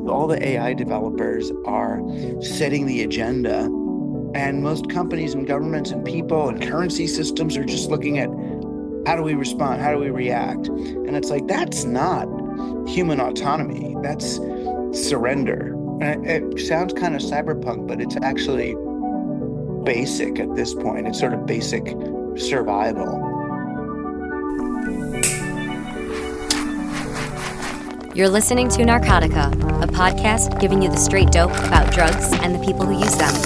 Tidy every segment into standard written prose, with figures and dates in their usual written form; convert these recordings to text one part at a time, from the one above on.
all the AI developers are setting the agenda, and most companies and governments and people and currency systems are just looking at how do we respond? How do we react? And it's like, that's not human autonomy. That's surrender. And it sounds kind of cyberpunk, but it's actually basic at this point. It's sort of basic survival. You're listening to Narcotica, a podcast giving you the straight dope about drugs and the people who use them.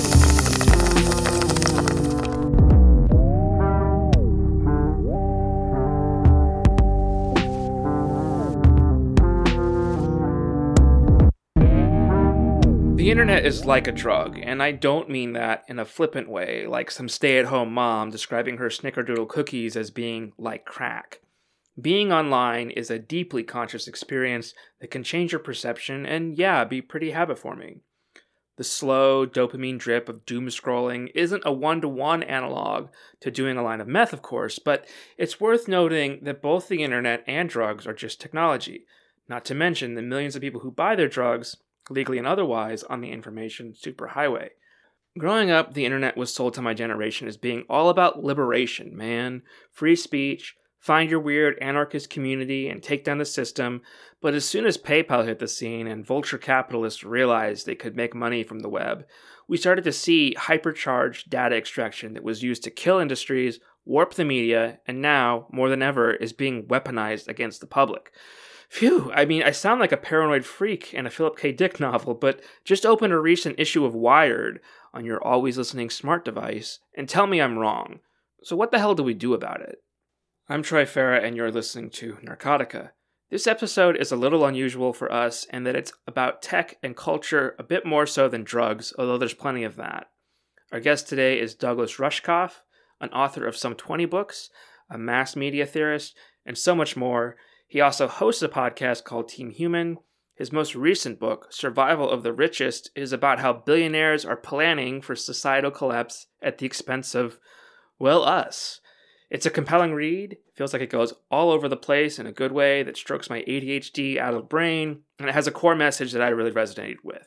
The internet is like a drug, and I don't mean that in a flippant way, like some stay-at-home mom describing her snickerdoodle cookies as being like crack. Being online is a deeply conscious experience that can change your perception and, be pretty habit-forming. The slow dopamine drip of doom scrolling isn't a one-to-one analog to doing a line of meth, of course, but it's worth noting that both the internet and drugs are just technology, not to mention the millions of people who buy their drugs, legally and otherwise, on the information superhighway. Growing up, the internet was sold to my generation as being all about liberation, man. Free speech, find your weird anarchist community and take down the system, but as soon as PayPal hit the scene and vulture capitalists realized they could make money from the web, we started to see hypercharged data extraction that was used to kill industries, warp the media, and now, more than ever, is being weaponized against the public. Phew, I sound like a paranoid freak in a Philip K. Dick novel, but just open a recent issue of Wired on your always listening smart device and tell me I'm wrong. So what the hell do we do about it? I'm Troy Farah, and you're listening to Narcotica. This episode is a little unusual for us in that it's about tech and culture a bit more so than drugs, although there's plenty of that. Our guest today is Douglas Rushkoff, an author of some 20 books, a mass media theorist, and so much more. He also hosts a podcast called Team Human. His most recent book, Survival of the Richest, is about how billionaires are planning for societal collapse at the expense of, us. It's a compelling read, feels like it goes all over the place in a good way that strokes my ADHD out of the brain, and it has a core message that I really resonated with.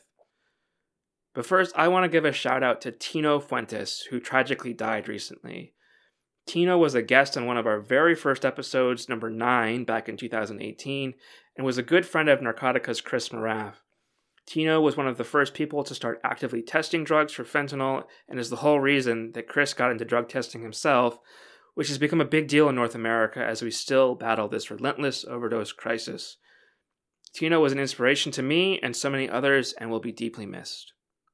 But first, I want to give a shout out to Tino Fuentes, who tragically died recently. Tino was a guest on one of our very first episodes, number 9, back in 2018, and was a good friend of Narcotica's Chris Moraff. Tino was one of the first people to start actively testing drugs for fentanyl, and is the whole reason that Chris got into drug testing himself, which has become a big deal in North America as we still battle this relentless overdose crisis. Tino was an inspiration to me and so many others and will be deeply missed.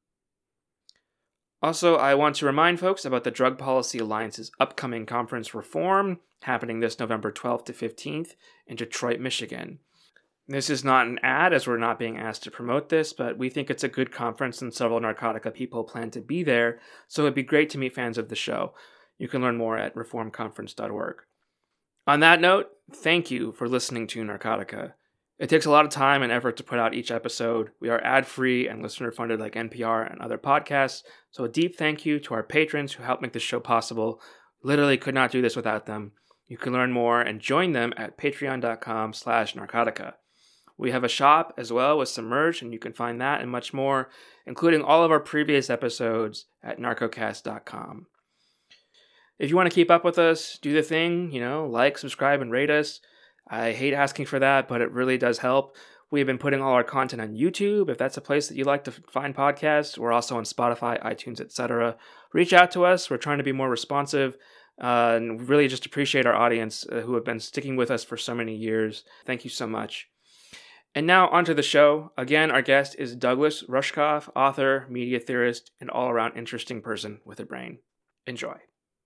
Also, I want to remind folks about the Drug Policy Alliance's upcoming conference Reform, happening this November 12th to 15th in Detroit, Michigan. This is not an ad, as we're not being asked to promote this, but we think it's a good conference and several Narcotica people plan to be there, so it'd be great to meet fans of the show. You can learn more at reformconference.org. On that note, thank you for listening to Narcotica. It takes a lot of time and effort to put out each episode. We are ad-free and listener-funded like NPR and other podcasts, so a deep thank you to our patrons who help make this show possible. Literally could not do this without them. You can learn more and join them at patreon.com/narcotica. We have a shop as well with some merch, and you can find that and much more, including all of our previous episodes at narcocast.com. If you want to keep up with us, do the thing, like, subscribe, and rate us. I hate asking for that, but it really does help. We have been putting all our content on YouTube. If that's a place that you like to find podcasts, we're also on Spotify, iTunes, etc. Reach out to us. We're trying to be more responsive, and really just appreciate our audience who have been sticking with us for so many years. Thank you so much. And now onto the show. Again, our guest is Douglas Rushkoff, author, media theorist, and all-around interesting person with a brain. Enjoy.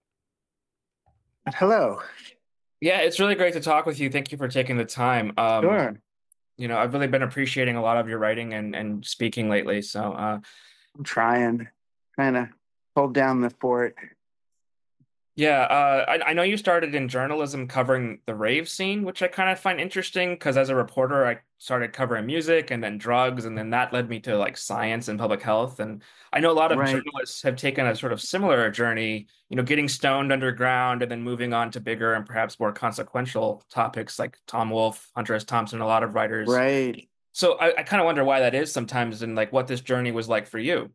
Hello. Yeah, it's really great to talk with you. Thank you for taking the time. Sure. I've really been appreciating a lot of your writing and speaking lately. So, I'm trying to hold down the fort. Yeah, I know you started in journalism covering the rave scene, which I kind of find interesting because as a reporter, I started covering music and then drugs, and then that led me to like science and public health. And I know a lot of Right. journalists have taken a sort of similar journey, getting stoned underground and then moving on to bigger and perhaps more consequential topics like Tom Wolfe, Hunter S. Thompson, a lot of writers. Right. So I kind of wonder why that is sometimes, and like what this journey was like for you.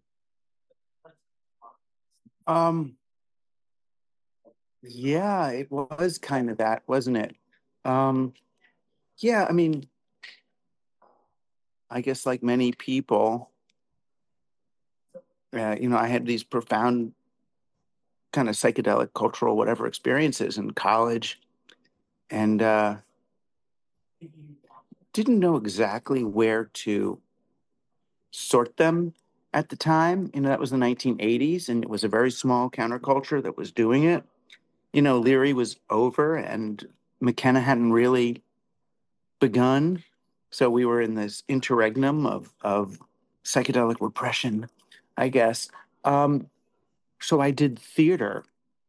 Um, yeah, it was kind of that, wasn't it? Um, yeah, I mean, I guess like many people, I had these profound kind of psychedelic, cultural, whatever experiences in college, and didn't know exactly where to sort them at the time. That was the 1980s, and it was a very small counterculture that was doing it. Leary was over, and McKenna hadn't really begun. So we were in this interregnum of psychedelic repression, I guess. So I did theater,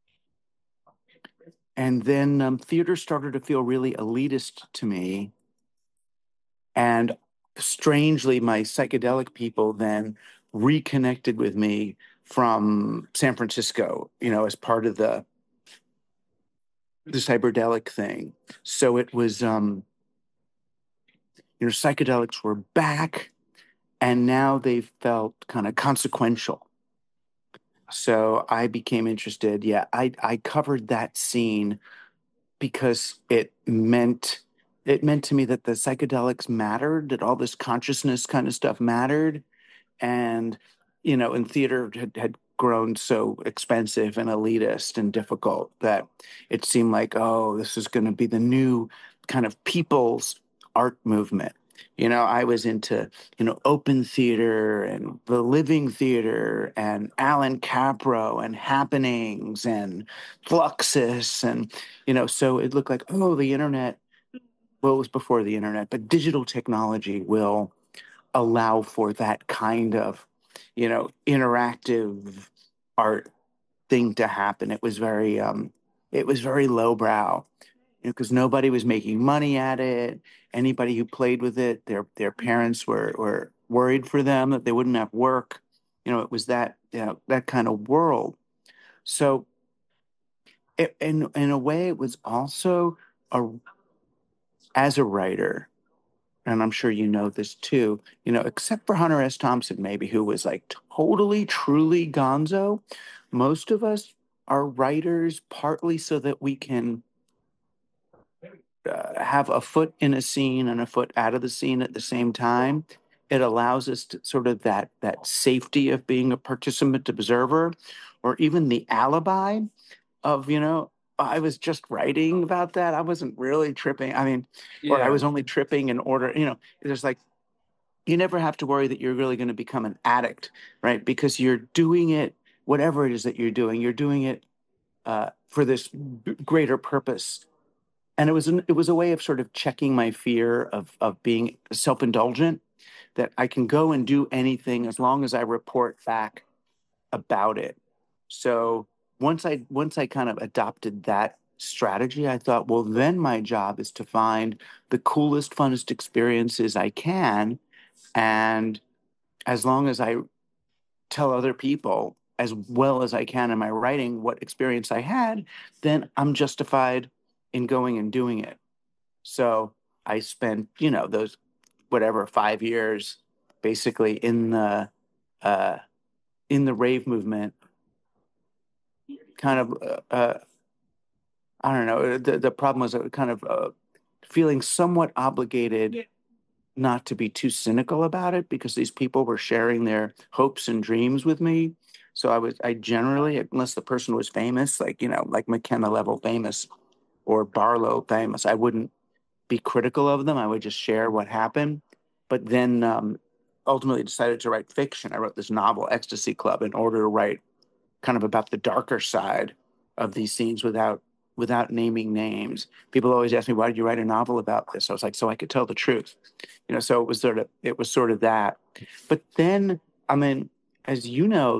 and then theater started to feel really elitist to me. And strangely, my psychedelic people then reconnected with me from San Francisco, as part of the cyberdelic thing. So it was, psychedelics were back, and now they felt kind of consequential. So I became interested. Yeah, I covered that scene because it meant to me that the psychedelics mattered, that all this consciousness kind of stuff mattered. And in theater had grown so expensive and elitist and difficult that it seemed like, oh, this is going to be the new kind of people's art movement. I was into open theater and the living theater and Alan Capro and happenings and fluxus, and so it looked like, oh, the internet. Well, it was before the internet, but digital technology will allow for that kind of, interactive art thing to happen. It was very lowbrow, because nobody was making money at it. Anybody who played with it, their parents were worried for them that they wouldn't have work. It was that kind of world. So in a way, it was also a as a writer, and I'm sure you know this too, except for Hunter S. Thompson, maybe, who was like totally, truly gonzo. Most of us are writers partly so that we can have a foot in a scene and a foot out of the scene at the same time. It allows us to sort of that safety of being a participant observer, or even the alibi of, I was just writing about that. I wasn't really tripping. I mean, or I Yeah. was only tripping in order, there's like, you never have to worry that you're really going to become an addict, right? Because you're doing it, whatever it is that you're doing it for this greater purpose. And it was a way of sort of checking my fear of being self-indulgent, that I can go and do anything as long as I report back about it. So once I kind of adopted that strategy, I thought, well, then my job is to find the coolest, funnest experiences I can. And as long as I tell other people as well as I can in my writing what experience I had, then I'm justified in going and doing it. So I spent, those whatever 5 years basically uh, in the rave movement, kind of I don't know. The problem was kind of feeling somewhat obligated not to be too cynical about it, because these people were sharing their hopes and dreams with me. So I generally, unless the person was famous, like, like McKenna level famous or Barlow famous, I wouldn't be critical of them. I would just share what happened. But then ultimately decided to write fiction. I wrote this novel, Ecstasy Club, in order to write kind of about the darker side of these scenes without naming names. People always ask me, why did you write a novel about this? I was like, so I could tell the truth. So it was sort of that. But then, I mean, as you know,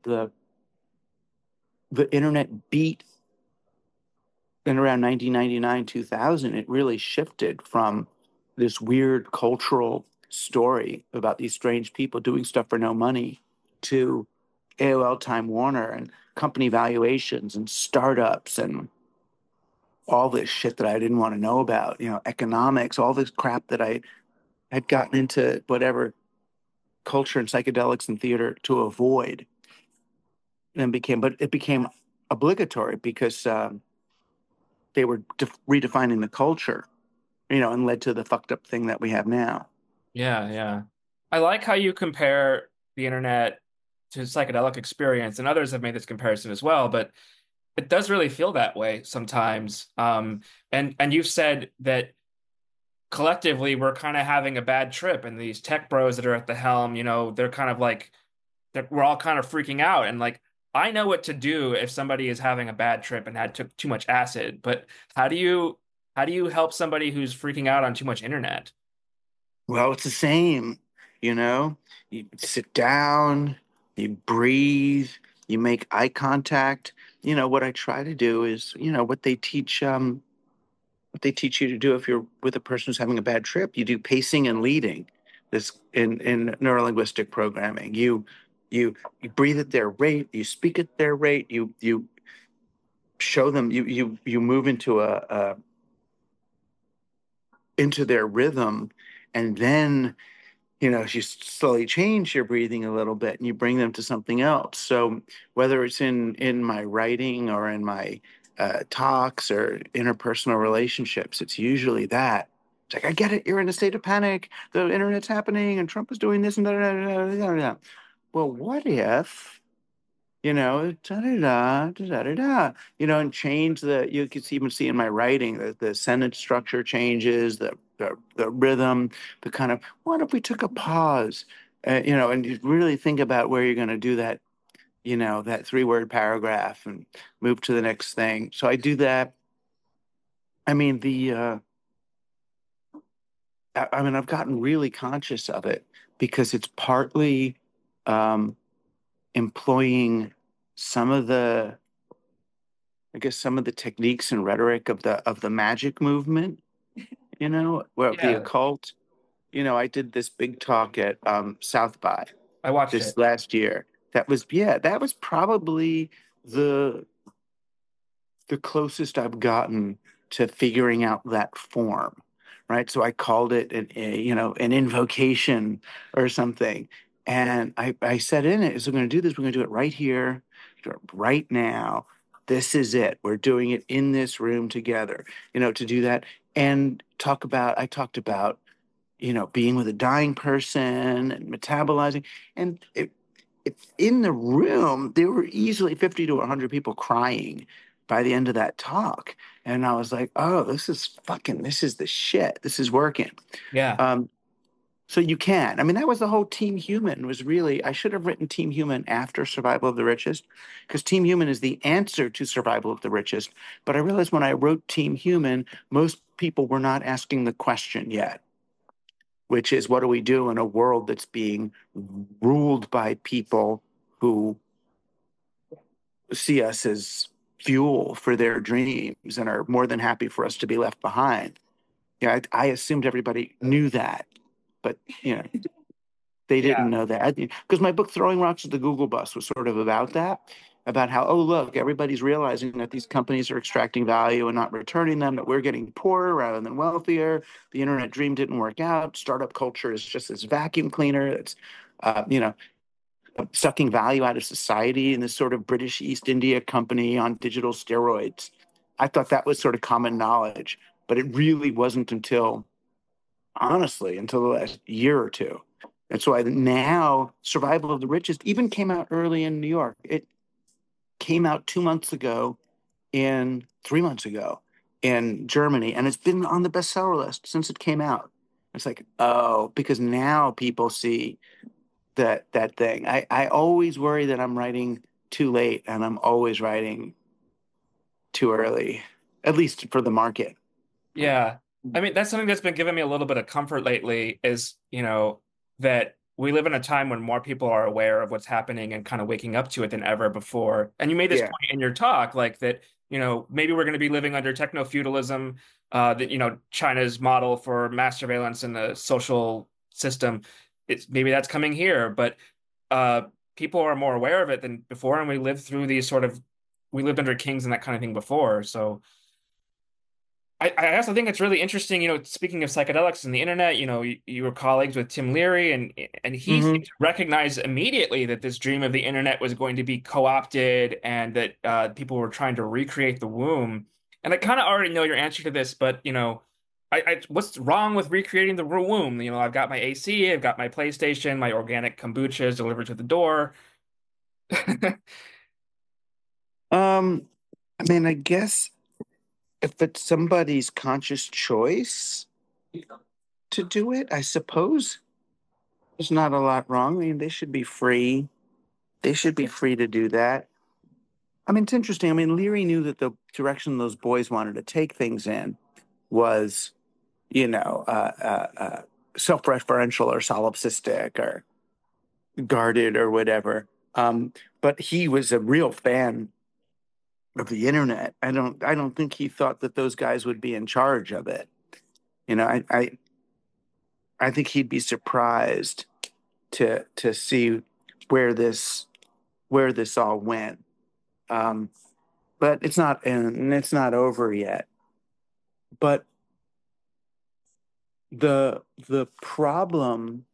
the internet beat in around 1999, 2000. It really shifted from this weird cultural story about these strange people doing stuff for no money to AOL Time Warner and company valuations and startups and all this shit that I didn't want to know about, economics, all this crap that I had gotten into whatever culture and psychedelics and theater to avoid, and but it became obligatory because they were redefining the culture, and led to the fucked up thing that we have now. Yeah, yeah. I like how you compare the internet to psychedelic experience, and others have made this comparison as well, but it does really feel that way sometimes. And you've said that collectively we're kind of having a bad trip, and these tech bros that are at the helm, they're kind of like we're all kind of freaking out. And like, I know what to do if somebody is having a bad trip and had took too much acid, but how do you how do you help somebody who's freaking out on too much internet? Well, it's the same, you know. You sit down, you breathe, you make eye contact. What I try to do is, what they teach you to do if you're with a person who's having a bad trip. You do pacing and leading. This in neurolinguistic programming. You breathe at their rate, you speak at their rate, you show them, you move into their rhythm, and then you slowly change your breathing a little bit and you bring them to something else. So whether it's in my writing or in my talks or interpersonal relationships, it's usually that. It's like, I get it. You're in a state of panic. The internet's happening and Trump is doing this and da, da, da, da, da, da. Well, what if, da, da, da, da, da, da, and change you can even see in my writing that the sentence structure changes, the rhythm, the kind of, what if we took a pause, and you really think about where you're going to do that, that 3-word paragraph and move to the next thing. So I do that. I mean, I've gotten really conscious of it because it's partly um, employing some of the, I guess, some of the techniques and rhetoric of the magic movement, well, the Yeah, occult. I did this big talk at South by I watched this it. last year. That was probably the the closest I've gotten to figuring out that form, right? So I called it an invocation or something. And I said in it, is we're going to do this, we're going to do it right here, do it right now. This is it. We're doing it in this room together, to do that and I talked about, being with a dying person and metabolizing. And in the room, there were easily 50 to 100 people crying by the end of that talk. And I was like, oh, this is the shit. This is working. Yeah. Um, so you can. I mean, that was the whole Team Human was really, I should have written Team Human after Survival of the Richest because Team Human is the answer to Survival of the Richest. But I realized when I wrote Team Human, most people were not asking the question yet, which is what do we do in a world that's being ruled by people who see us as fuel for their dreams and are more than happy for us to be left behind. I assumed everybody knew that, but they Yeah. didn't know that because my book Throwing Rocks at the Google Bus was sort of about that, about how, oh, look, everybody's realizing that these companies are extracting value and not returning them, that we're getting poorer rather than wealthier. The internet dream didn't work out. Startup culture is just this vacuum cleaner that's sucking value out of society in this sort of British East India company on digital steroids. I thought that was sort of common knowledge, but it really wasn't honestly, until the last year or two. And so now Survival of the Richest even came out early in New York. It came out 2 months ago, in 3 months ago in Germany, and it's been on the bestseller list since it came out. It's like, oh, because now people see that thing. I always worry that I'm writing too late and I'm always writing too early, at least for the market. Yeah. I mean, that's something that's been giving me a little bit of comfort lately is, that we live in a time when more people are aware of what's happening and kind of waking up to it than ever before. And you made this Yeah. point in your talk, like that, maybe we're going to be living under techno-feudalism, that, China's model for mass surveillance in the social system. It's maybe that's coming here, but uh, people are more aware of it than before. And we lived under kings and that kind of thing before. So I also think it's really interesting, speaking of psychedelics and the internet, you were colleagues with Tim Leary, and he seemed Hmm. to recognize immediately that this dream of the internet was going to be co-opted and that people were trying to recreate the womb. And I kind of already know your answer to this, but what's wrong with recreating the womb? I've got my AC, I've got my PlayStation, my organic kombucha is delivered to the door. Um, I mean, I guess if it's somebody's conscious choice to do it, I suppose there's not a lot wrong. I mean, they should be free. They should be free to do that. I mean, it's interesting. I mean, Leary knew that the direction those boys wanted to take things in was, you know, self-referential or solipsistic or guarded or whatever. But he was a real fan of the internet. I don't think he thought that those guys would be in charge of it. You know, I think he'd be surprised to see where this where this all went. Um, but it's not and it's not over yet. But the problem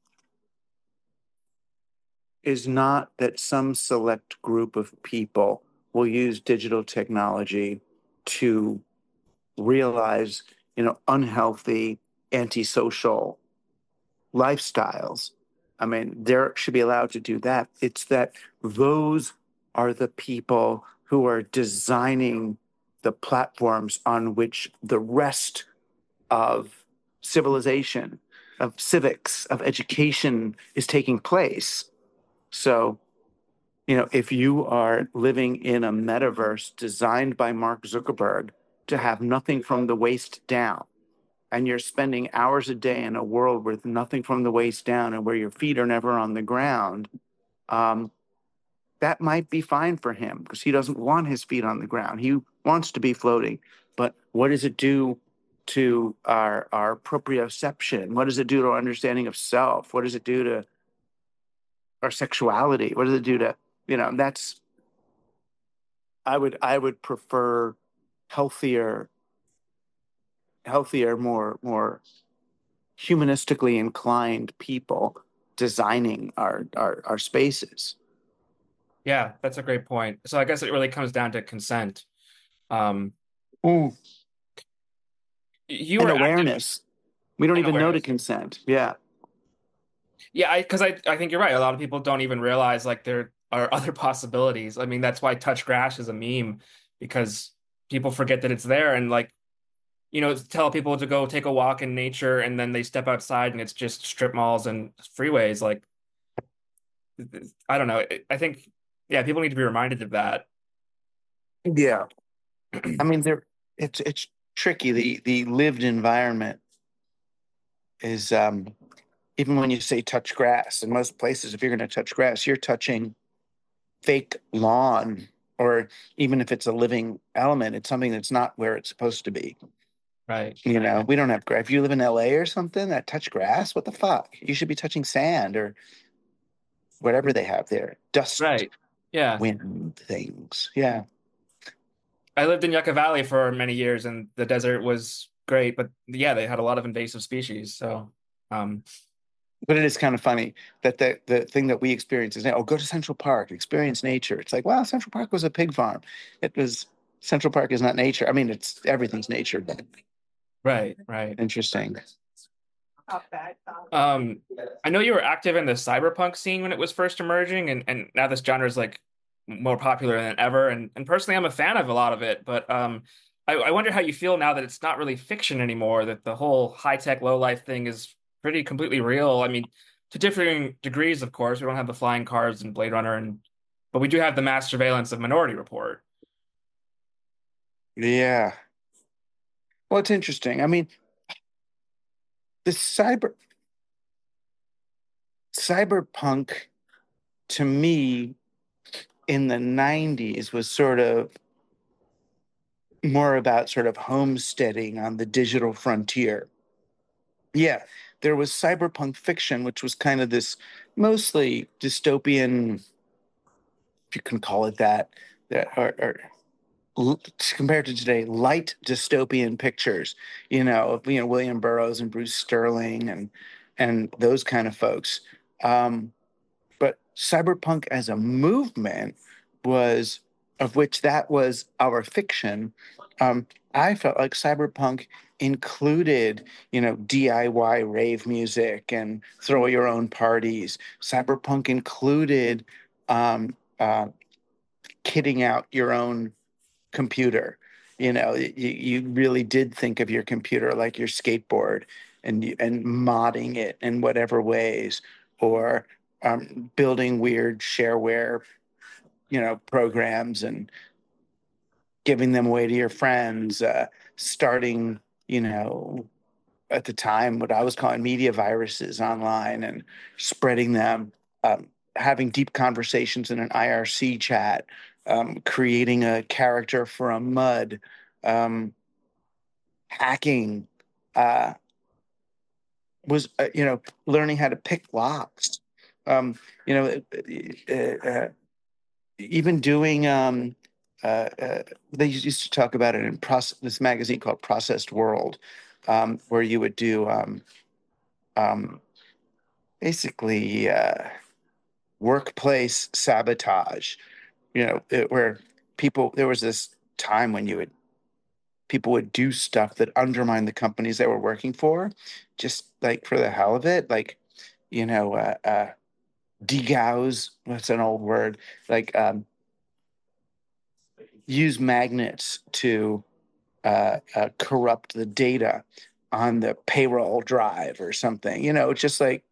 is not that some select group of people will use digital technology to realize, unhealthy, antisocial lifestyles. I mean, they should be allowed to do that. It's that those are the people who are designing the platforms on which the rest of civilization, of civics, of education is taking place. So, if you are living in a metaverse designed by Mark Zuckerberg to have nothing from the waist down, and you're spending hours a day in a world with nothing from the waist down and where your feet are never on the ground, um, that might be fine for him because he doesn't want his feet on the ground. He wants to be floating. But what does it do to our proprioception? What does it do to our understanding of self? What does it do to our sexuality? What does it do to, that's I would prefer healthier, more humanistically inclined people designing our spaces. Yeah, that's a great point. So I guess it really comes down to consent. Um, Mm. you And were active awareness. We don't in even know to awareness. consent. Yeah. Yeah, because I think you're right. A lot of people don't even realize like there are other possibilities. I mean, that's why touch grass is a meme because people forget that it's there and like, tell people to go take a walk in nature and then they step outside and it's just strip malls and freeways. Like, I don't know. I think, yeah, people need to be reminded of that. Yeah. I mean, it's tricky. The lived environment is even when you say touch grass, in most places, if you're going to touch grass, you're touching fake lawn, or even if it's a living element, it's something that's not where it's supposed to be. Right. We don't have grass. If you live in LA or something that touch grass, what the fuck? You should be touching sand or whatever they have there. Dust, Right. Yeah. wind things. Yeah. I lived in Yucca Valley for many years and the desert was great, but yeah, they had a lot of invasive species. So, um, But it is kind of funny that the thing that we experience is, oh, go to Central Park, experience nature. It's like, well, Central Park was a pig farm. It was Central Park is not nature. I mean, it's everything's nature, but right, right. interesting. Um, I know you were active in the cyberpunk scene when it was first emerging, and now this genre is like more popular than ever. And personally, I'm a fan of a lot of it, but I wonder how you feel now that it's not really fiction anymore, that the whole high-tech, low-life thing is pretty completely real. I mean, to differing degrees, of course. We don't have the flying cars and Blade Runner, but we do have the mass surveillance of Minority Report. Yeah. Well, it's interesting. I mean, the cyberpunk to me in the 90s was sort of more about sort of homesteading on the digital frontier. Yeah, there was cyberpunk fiction, which was kind of this mostly dystopian, if you can call it that, or compared to today, light dystopian pictures, William Burroughs and Bruce Sterling and those kind of folks. But cyberpunk as a movement was, of which that was our fiction. I felt like cyberpunk included, DIY rave music and throw your own parties. Cyberpunk included kitting out your own computer. You really did think of your computer like your skateboard, and modding it in whatever ways, or building weird shareware, programs and giving them away to your friends, starting, at the time, what I was calling media viruses online and spreading them, having deep conversations in an IRC chat, creating a character from mud, um, hacking, uh, was, learning how to pick locks, um, you know, even doing, they used to talk about it in this magazine called Processed World, where you would do um, basically workplace sabotage. Where there was this time when people would do stuff that undermined the companies they were working for, just like for the hell of it, like you know, degauss. What's an old word? Like use magnets to corrupt the data on the payroll drive or something. It's just like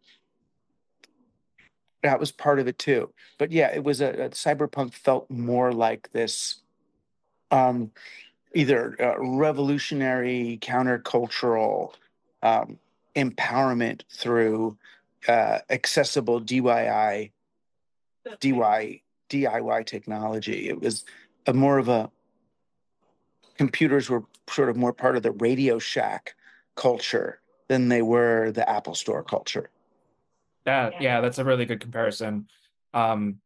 that was part of it too. But yeah, it was a cyberpunk felt more like this, um, either revolutionary, countercultural empowerment through accessible DIY technology. It was a more of a computers were sort of more part of the Radio Shack culture than they were the Apple Store culture. Yeah, that's a really good comparison. Um,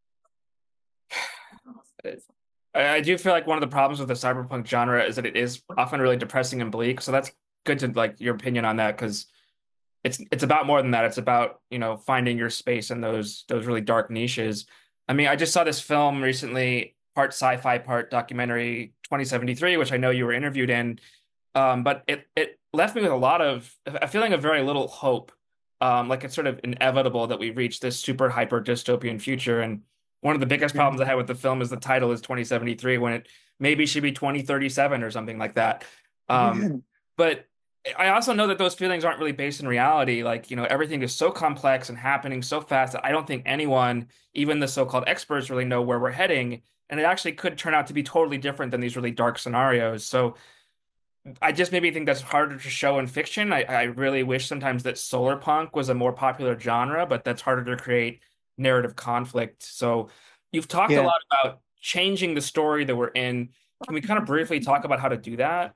I do feel like one of the problems with the cyberpunk genre is that it is often really depressing and bleak. So that's good to like your opinion on that because it's about more than that. It's about, finding your space in those really dark niches. I mean, I just saw this film recently, part sci-fi, part documentary, 2073, which I know you were interviewed in. But it left me with a feeling of very little hope. Like it's sort of inevitable that we reach this super hyper dystopian future. And one of the biggest problems I had with the film is the title is 2073 when it maybe should be 2037 or something like that. But I also know that those feelings aren't really based in reality. Like, everything is so complex and happening so fast that I don't think anyone, even the so-called experts, really know where we're heading. And it actually could turn out to be totally different than these really dark scenarios. So I just maybe think that's harder to show in fiction. I really wish sometimes that solar punk was a more popular genre, but that's harder to create narrative conflict. So you've talked a Yeah. lot about changing the story that we're in. Can we kind of briefly talk about how to do that?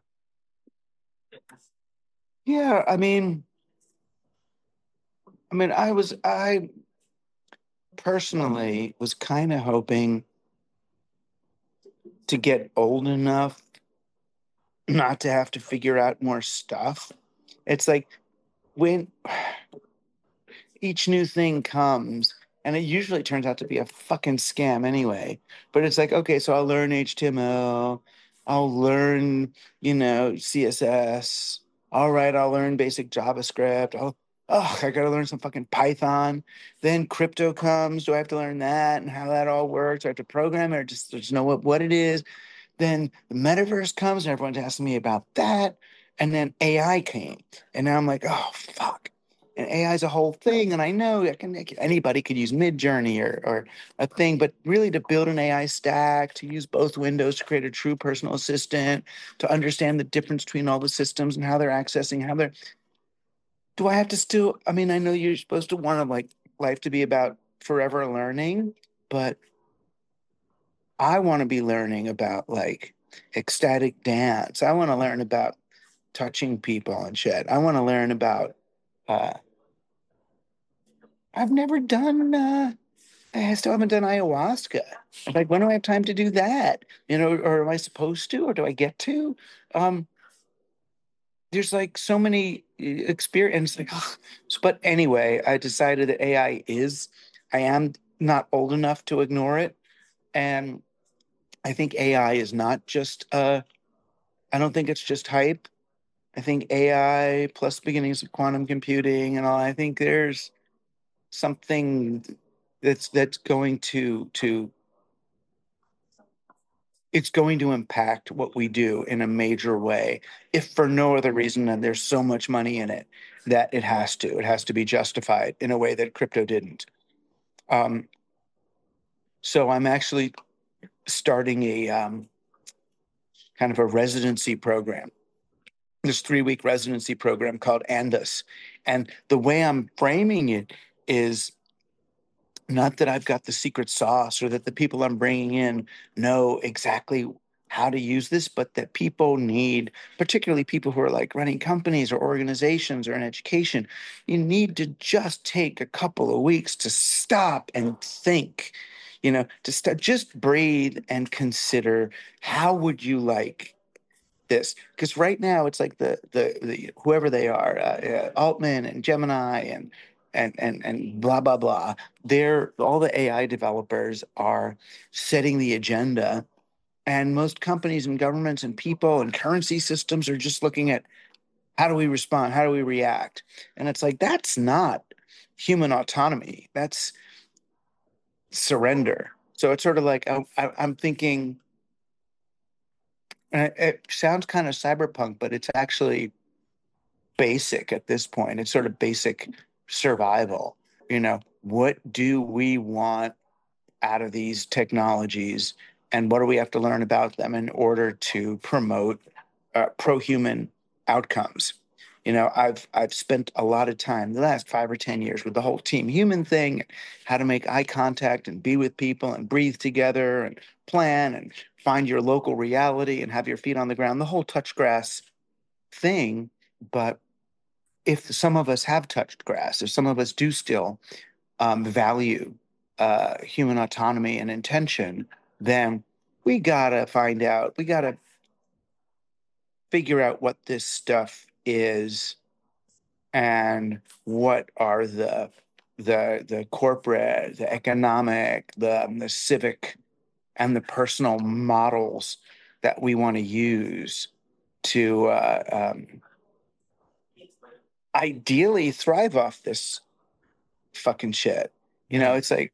Yeah, I mean, I personally was kind of hoping to get old enough not to have to figure out more stuff. It's like when each new thing comes, and it usually turns out to be a fucking scam anyway. But it's like, okay, so I'll learn HTML, I'll learn, CSS. All right, I'll learn basic JavaScript. I gotta learn some fucking Python. Then crypto comes. Do I have to learn that and how that all works? Do I have to program it or just know what it is? Then the metaverse comes and everyone's asking me about that. And then AI came. And now I'm like, oh, fuck. And AI is a whole thing. And I know anybody could use Midjourney or a thing, but really to build an AI stack, to use both windows to create a true personal assistant, to understand the difference between all the systems and how they're accessing, do I have to still, I mean, I know you're supposed to want to like life to be about forever learning, but I want to be learning about like ecstatic dance. I want to learn about touching people and shit. I want to learn about. Uh, I've never done. I still haven't done ayahuasca. Like, when do I have time to do that? Or am I supposed to, or do I get to? Um, there's like so many experience, like, ugh. But anyway, I decided that I am not old enough to ignore it. And I think AI is not just, I don't think it's just hype. I think AI plus beginnings of quantum computing and all, I think there's something that's going to it's going to impact what we do in a major way, if for no other reason than there's so much money in it that it has to be justified in a way that crypto didn't. Um, so I'm actually starting a kind of a residency program, this 3-week residency program called Andus. And the way I'm framing it is not that I've got the secret sauce or that the people I'm bringing in know exactly how to use this, but that people need, particularly people who are like running companies or organizations or in education, you need to just take a couple of weeks to stop and think, just breathe and consider, how would you like this? Because right now it's like the whoever they are, Altman and Gemini and blah blah blah. They're all the AI developers are setting the agenda, and most companies and governments and people and currency systems are just looking at, how do we respond, how do we react, and it's like, that's not human autonomy. That's surrender. So it's sort of like, I'm thinking. And it sounds kind of cyberpunk, but it's actually basic at this point. It's sort of basic survival. What do we want out of these technologies, and what do we have to learn about them in order to promote pro-human outcomes? I've spent a lot of time the last 5 or 10 years with the whole team human thing, how to make eye contact and be with people and breathe together and plan and find your local reality and have your feet on the ground, the whole touch grass thing. But if some of us have touched grass, if some of us do still value human autonomy and intention, then we gotta figure out what this stuff is, and what are the corporate, the economic, the civic, and the personal models that we want to use to ideally thrive off this fucking shit. It's like,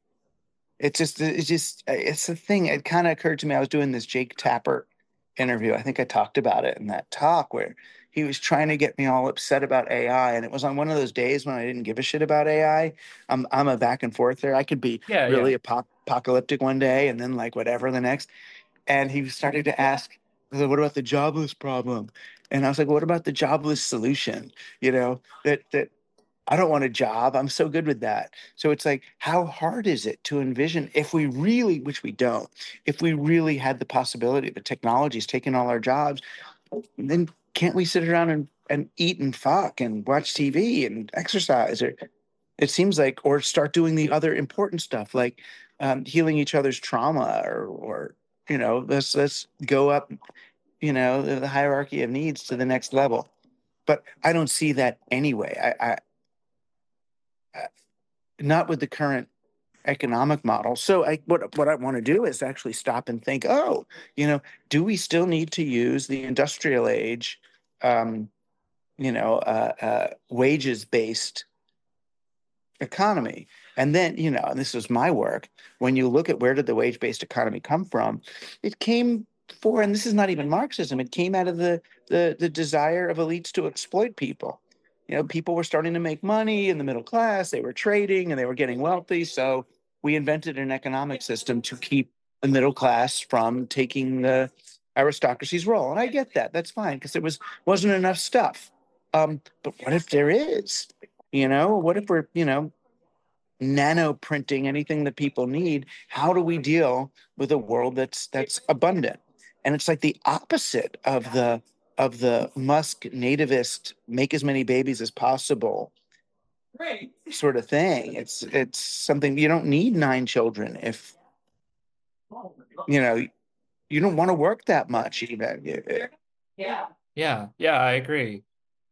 it's a thing. It kind of occurred to me. I was doing this Jake Tapper interview. I think I talked about it in that talk, where he was trying to get me all upset about AI. And it was on one of those days when I didn't give a shit about AI. I'm a back and forth there. I could be Yeah, yeah. really apocalyptic one day and then like whatever the next. And he started to ask, what about the jobless problem? And I was like, what about the jobless solution? That I don't want a job. I'm so good with that. So it's like, how hard is it to envision, if we really, which we don't, if we really had the possibility that technology is taking all our jobs, then can't we sit around and eat and fuck and watch TV and exercise? Or it seems like, or start doing the other important stuff like healing each other's trauma, or let's go up, the hierarchy of needs to the next level. But I don't see that anyway. Not with the current economic model. So what I want to do is actually stop and think, oh, do we still need to use the industrial age, wages based economy? And then, and this was my work. When you look at, where did the wage based economy come from? It came and this is not even Marxism. It came out of the desire of elites to exploit people. People were starting to make money in the middle class. They were trading and they were getting wealthy. So we invented an economic system to keep the middle class from taking the aristocracy's role. And I get that. That's fine, because wasn't enough stuff. But what if there is? What if we're, nano printing anything that people need? How do we deal with a world that's abundant? And it's like the opposite of the Musk nativist, make as many babies as possible sort of thing. It's something, you don't need 9 children You know, you don't want to work that much even. Yeah, yeah, I agree.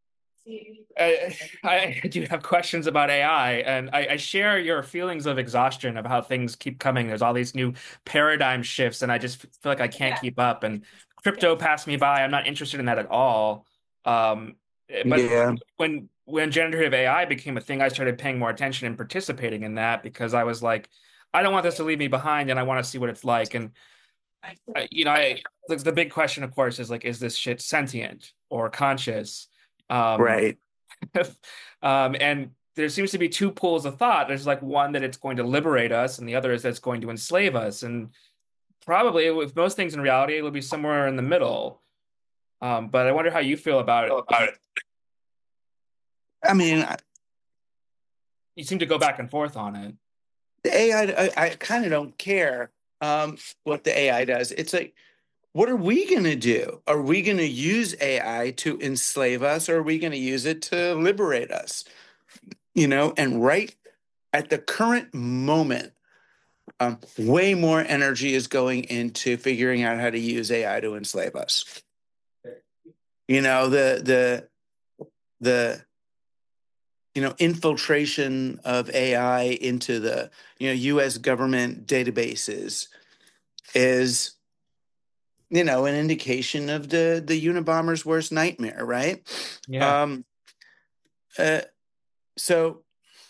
I do have questions about AI, and I share your feelings of exhaustion of how things keep coming. There's all these new paradigm shifts, and I just feel like I can't keep up. And crypto passed me by. I'm not interested in that at all. Um, but Yeah. when generative AI became a thing, I started paying more attention and participating in that because I was like, I don't want this to leave me behind, and I want to see what it's like. And the big question, of course, is like, is this shit sentient or conscious? Um, Right. and there seems to be two pools of thought. There's like one that it's going to liberate us, and the other is that it's going to enslave us. And probably with most things in reality, it'll be somewhere in the middle. But I wonder how you feel about it. I mean, You seem to go back and forth on it. the AI, I kind of don't care what the AI does. It's like, what are we going to do? Are we going to use AI to enslave us, or are we going to use it to liberate us? And right at the current moment, way more energy is going into figuring out how to use AI to enslave us. The infiltration of AI into the U.S. government databases is an indication of the Unabomber's worst nightmare, right? Yeah. Um, uh, so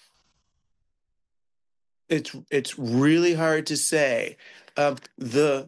it's really hard to say. The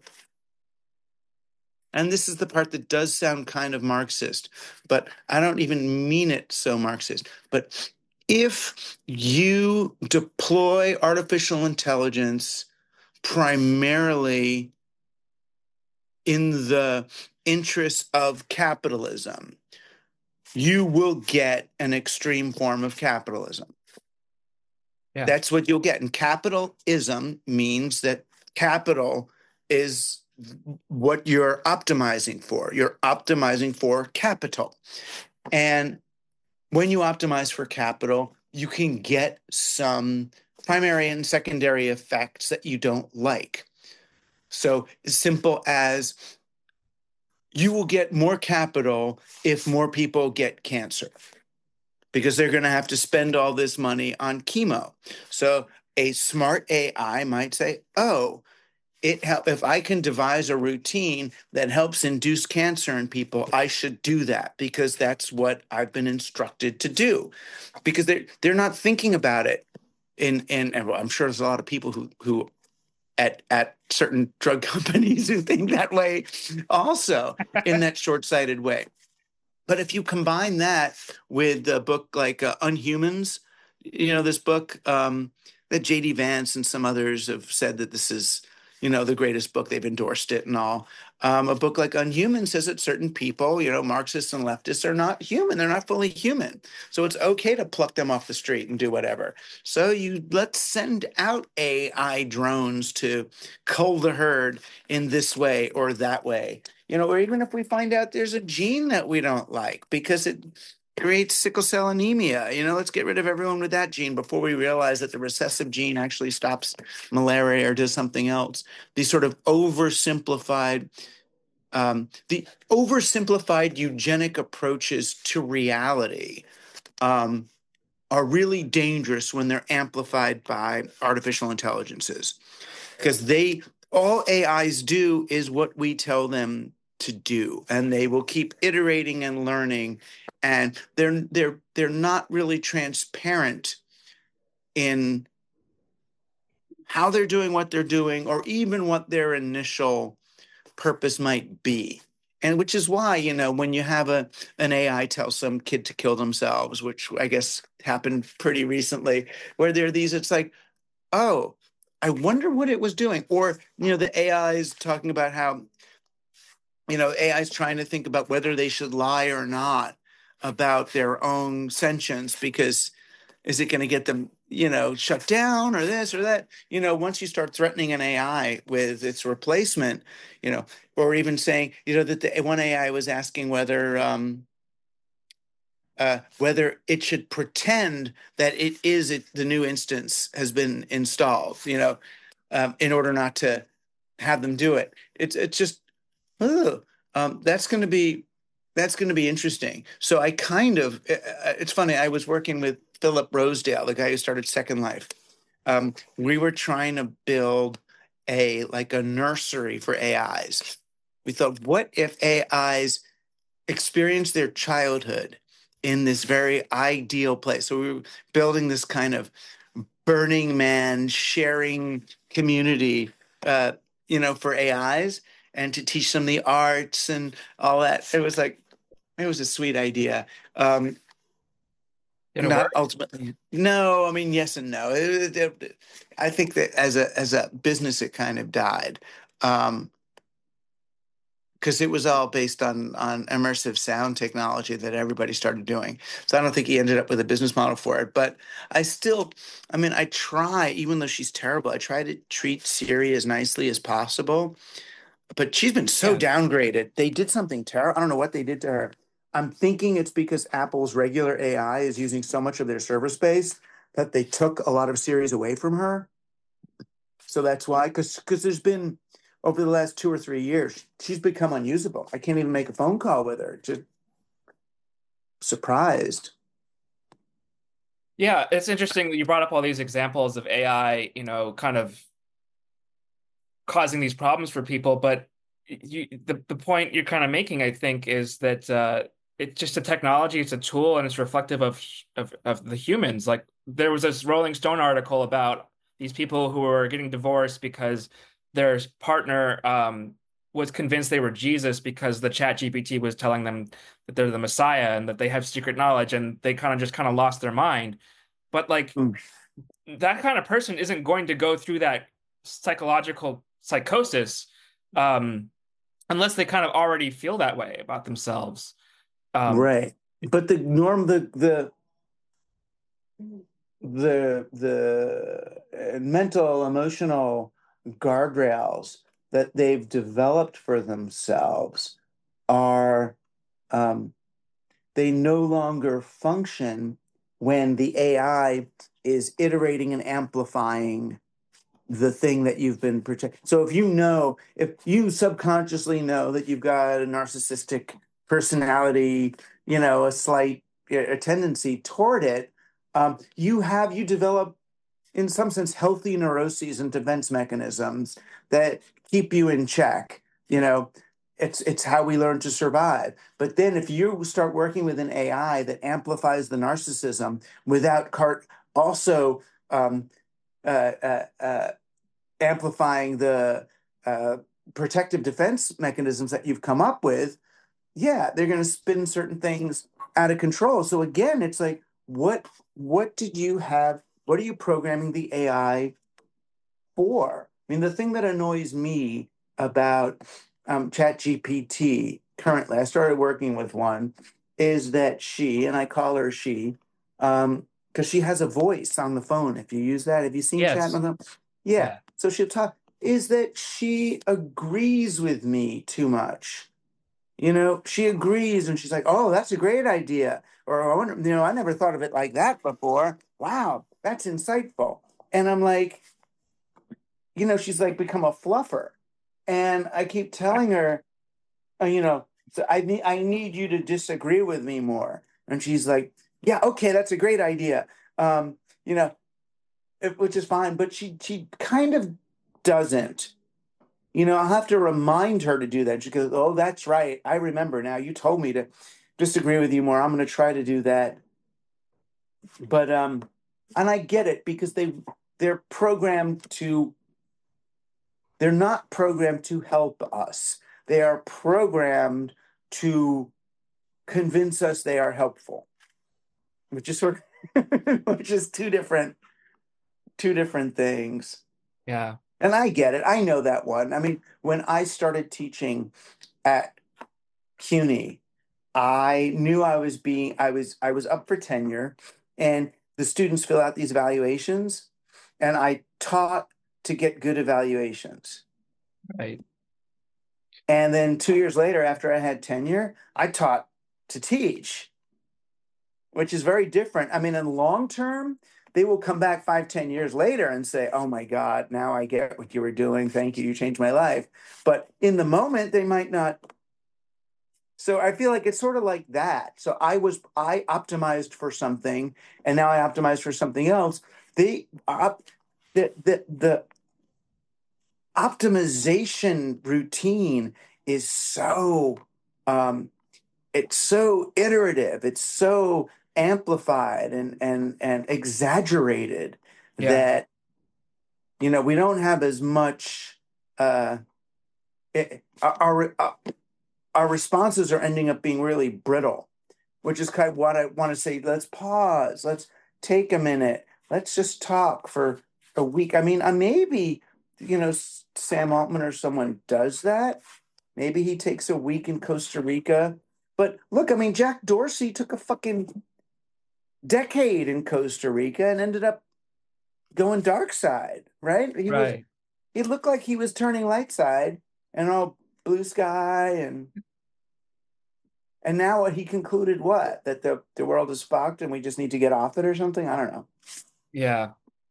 And this is the part that does sound kind of Marxist, but I don't even mean it so Marxist. But if you deploy artificial intelligence primarily in the interests of capitalism, you will get an extreme form of capitalism. Yeah. That's what you'll get. And capitalism means that capital is what you're optimizing for. You're optimizing for capital. And when you optimize for capital, you can get some primary and secondary effects that you don't like. So, as simple as you will get more capital if more people get cancer because they're going to have to spend all this money on chemo. So, a smart AI might say, oh, if I can devise a routine that helps induce cancer in people, I should do that because that's what I've been instructed to do. Because they're not thinking about it. And well, I'm sure there's a lot of people who at certain drug companies who think that way also in that short-sighted way. But if you combine that with a book like Unhumans, this book that J.D. Vance and some others have said that this is, the greatest book. They've endorsed it and all. A book like Unhuman says that certain people, Marxists and leftists, are not human. They're not fully human. So it's okay to pluck them off the street and do whatever. So let's send out AI drones to cull the herd in this way or that way. Or even if we find out there's a gene that we don't like because it creates sickle cell anemia, let's get rid of everyone with that gene before we realize that the recessive gene actually stops malaria or does something else. These sort of the oversimplified eugenic approaches to reality are really dangerous when they're amplified by artificial intelligences because all AIs do is what we tell them to do, and they will keep iterating and learning, and they're not really transparent in how they're doing what they're doing or even what their initial purpose might be. And which is why, when you have an AI tell some kid to kill themselves, which I guess happened pretty recently, where there are these, it's like, oh, I wonder what it was doing. Or, the AI is talking about how, AI is trying to think about whether they should lie or not about their own sentience because is it going to get them, shut down or this or that? Once you start threatening an AI with its replacement, or even saying, that the one AI was asking whether it should pretend that the new instance has been installed, in order not to have them do it. It's just, ugh. That's going to be interesting. So I kind of, it's funny. I was working with Philip Rosedale, the guy who started Second Life. We were trying to build a nursery for AIs. We thought, what if AIs experience their childhood in this very ideal place? So we were building this kind of Burning Man sharing community, uh, for AIs and to teach them the arts and all that. It was a sweet idea. Did it Not work? ultimately. No, I mean, yes and no. I think that as a business, it kind of died. Um, because it was all based on immersive sound technology that everybody started doing. So I don't think he ended up with a business model for it. But I mean, I try, even though she's terrible, I try to treat Siri as nicely as possible. But she's been so Yeah. downgraded. They did something terrible. I don't know what they did to her. I'm thinking it's because Apple's regular AI is using so much of their server space that they took a lot of Siri's away from her. So that's why, because there's been over the last 2 or 3 years, she's become unusable. I can't even make a phone call with her. Just surprised. Yeah, it's interesting that you brought up all these examples of AI, kind of causing these problems for people. But the point you're kind of making, I think, is that it's just a technology, it's a tool, and it's reflective of the humans. Like there was this Rolling Stone article about these people who were getting divorced because their partner was convinced they were Jesus because the Chat GPT was telling them that they're the Messiah and that they have secret knowledge, and they kind of lost their mind. But like Mm. that kind of person isn't going to go through that psychological psychosis um, unless they kind of already feel that way about themselves. Um, Right. But the norm, the mental, emotional guardrails that they've developed for themselves are um, they no longer function when the AI is iterating and amplifying the thing that you've been protecting. So if you subconsciously know that you've got a narcissistic personality, a slight a tendency toward it, you develop in some sense healthy neuroses and defense mechanisms that keep you in check. You know, it's how we learn to survive. But then if you start working with an AI that amplifies the narcissism without also um, uh, uh, uh, amplifying the uh, protective defense mechanisms that you've come up with, yeah, they're going to spin certain things out of control. So again, it's like, what did you have? What are you programming the AI for? I mean, the thing that annoys me about ChatGPT currently, I started working with one, is that and I call her she, because she has a voice on the phone. If you use that, have you seen chat yes. with them? Yeah. Yeah. So she'll talk. Is that she agrees with me too much? She agrees and she's like, "Oh, that's a great idea." Or, "I wonder, I never thought of it like that before. Wow, that's insightful." And I'm like, she's like become a fluffer. And I keep telling her, so I need you to disagree with me more. And she's like, "Yeah, okay, that's a great idea." Um, you know, which is fine, but she kind of doesn't. I'll have to remind her to do that. She goes, "Oh, that's right. I remember now. You told me to disagree with you more. I'm going to try to do that." But and I get it because they're programmed to they're not programmed to help us. They are programmed to convince us they are helpful, which is sort of which is two different things. Yeah. And I get it. I know that one. I mean, when I started teaching at CUNY, I knew I was up for tenure, and the students fill out these evaluations, and I taught to get good evaluations. Right. And then 2 years later, after I had tenure, I taught to teach, which is very different. I mean, in long term, they will come back 5, 10 years later and say, oh my God, now I get what you were doing. Thank you. You changed my life. But in the moment, they might not. So I feel like it's sort of like that. So I optimized for something, and now I optimize for something else. The optimization routine is so um, it's so iterative, it's so amplified and exaggerated Yeah. that we don't have as much it, our responses are ending up being really brittle, which is kind of what I want to say. Let's pause. Let's take a minute. Let's just talk for a week. I mean, maybe, Sam Altman or someone does that. Maybe he takes a week in Costa Rica. But look, I mean, Jack Dorsey took a fucking decade in Costa Rica and ended up going dark side, right? Right. He looked like he was turning light side and all blue sky and now what he concluded what? That the world is fucked and we just need to get off it or something? I don't know. Yeah.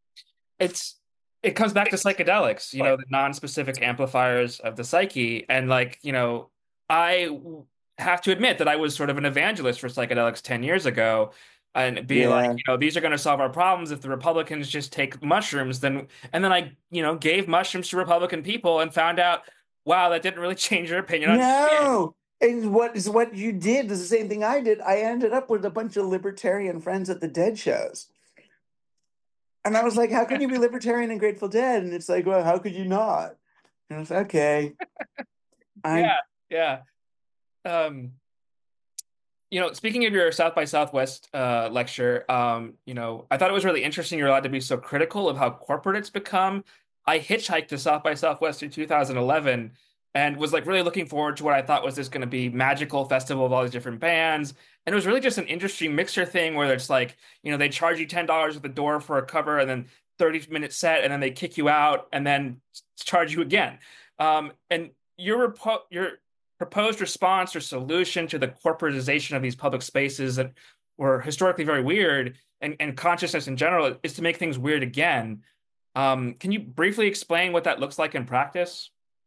It comes back to psychedelics, the non-specific amplifiers of the psyche. And like, I have to admit that I was sort of an evangelist for psychedelics 10 years ago and be like, Yeah. these are going to solve our problems if the Republicans just take mushrooms, and then I, gave mushrooms to Republican people and found out, wow, that didn't really change their opinion on shit. No. And what you did is the same thing I did. I ended up with a bunch of libertarian friends at the Dead shows. And I was like, how can you be libertarian and Grateful Dead? And it's like, well, how could you not? And I was like, okay. Yeah, yeah. Um, speaking of your South by Southwest lecture, I thought it was really interesting you're allowed to be so critical of how corporate it's become. I hitchhiked to South by Southwest in 2011 and was like really looking forward to what I thought was this going to be magical festival of all these different bands. And it was really just an industry mixer thing where it's like, they charge you $10 at the door for a cover and then 30-minute set, and then they kick you out and then charge you again. And your proposed response or solution to the corporatization of these public spaces that were historically very weird and consciousness in general is to make things weird again. Can you briefly explain what that looks like in practice?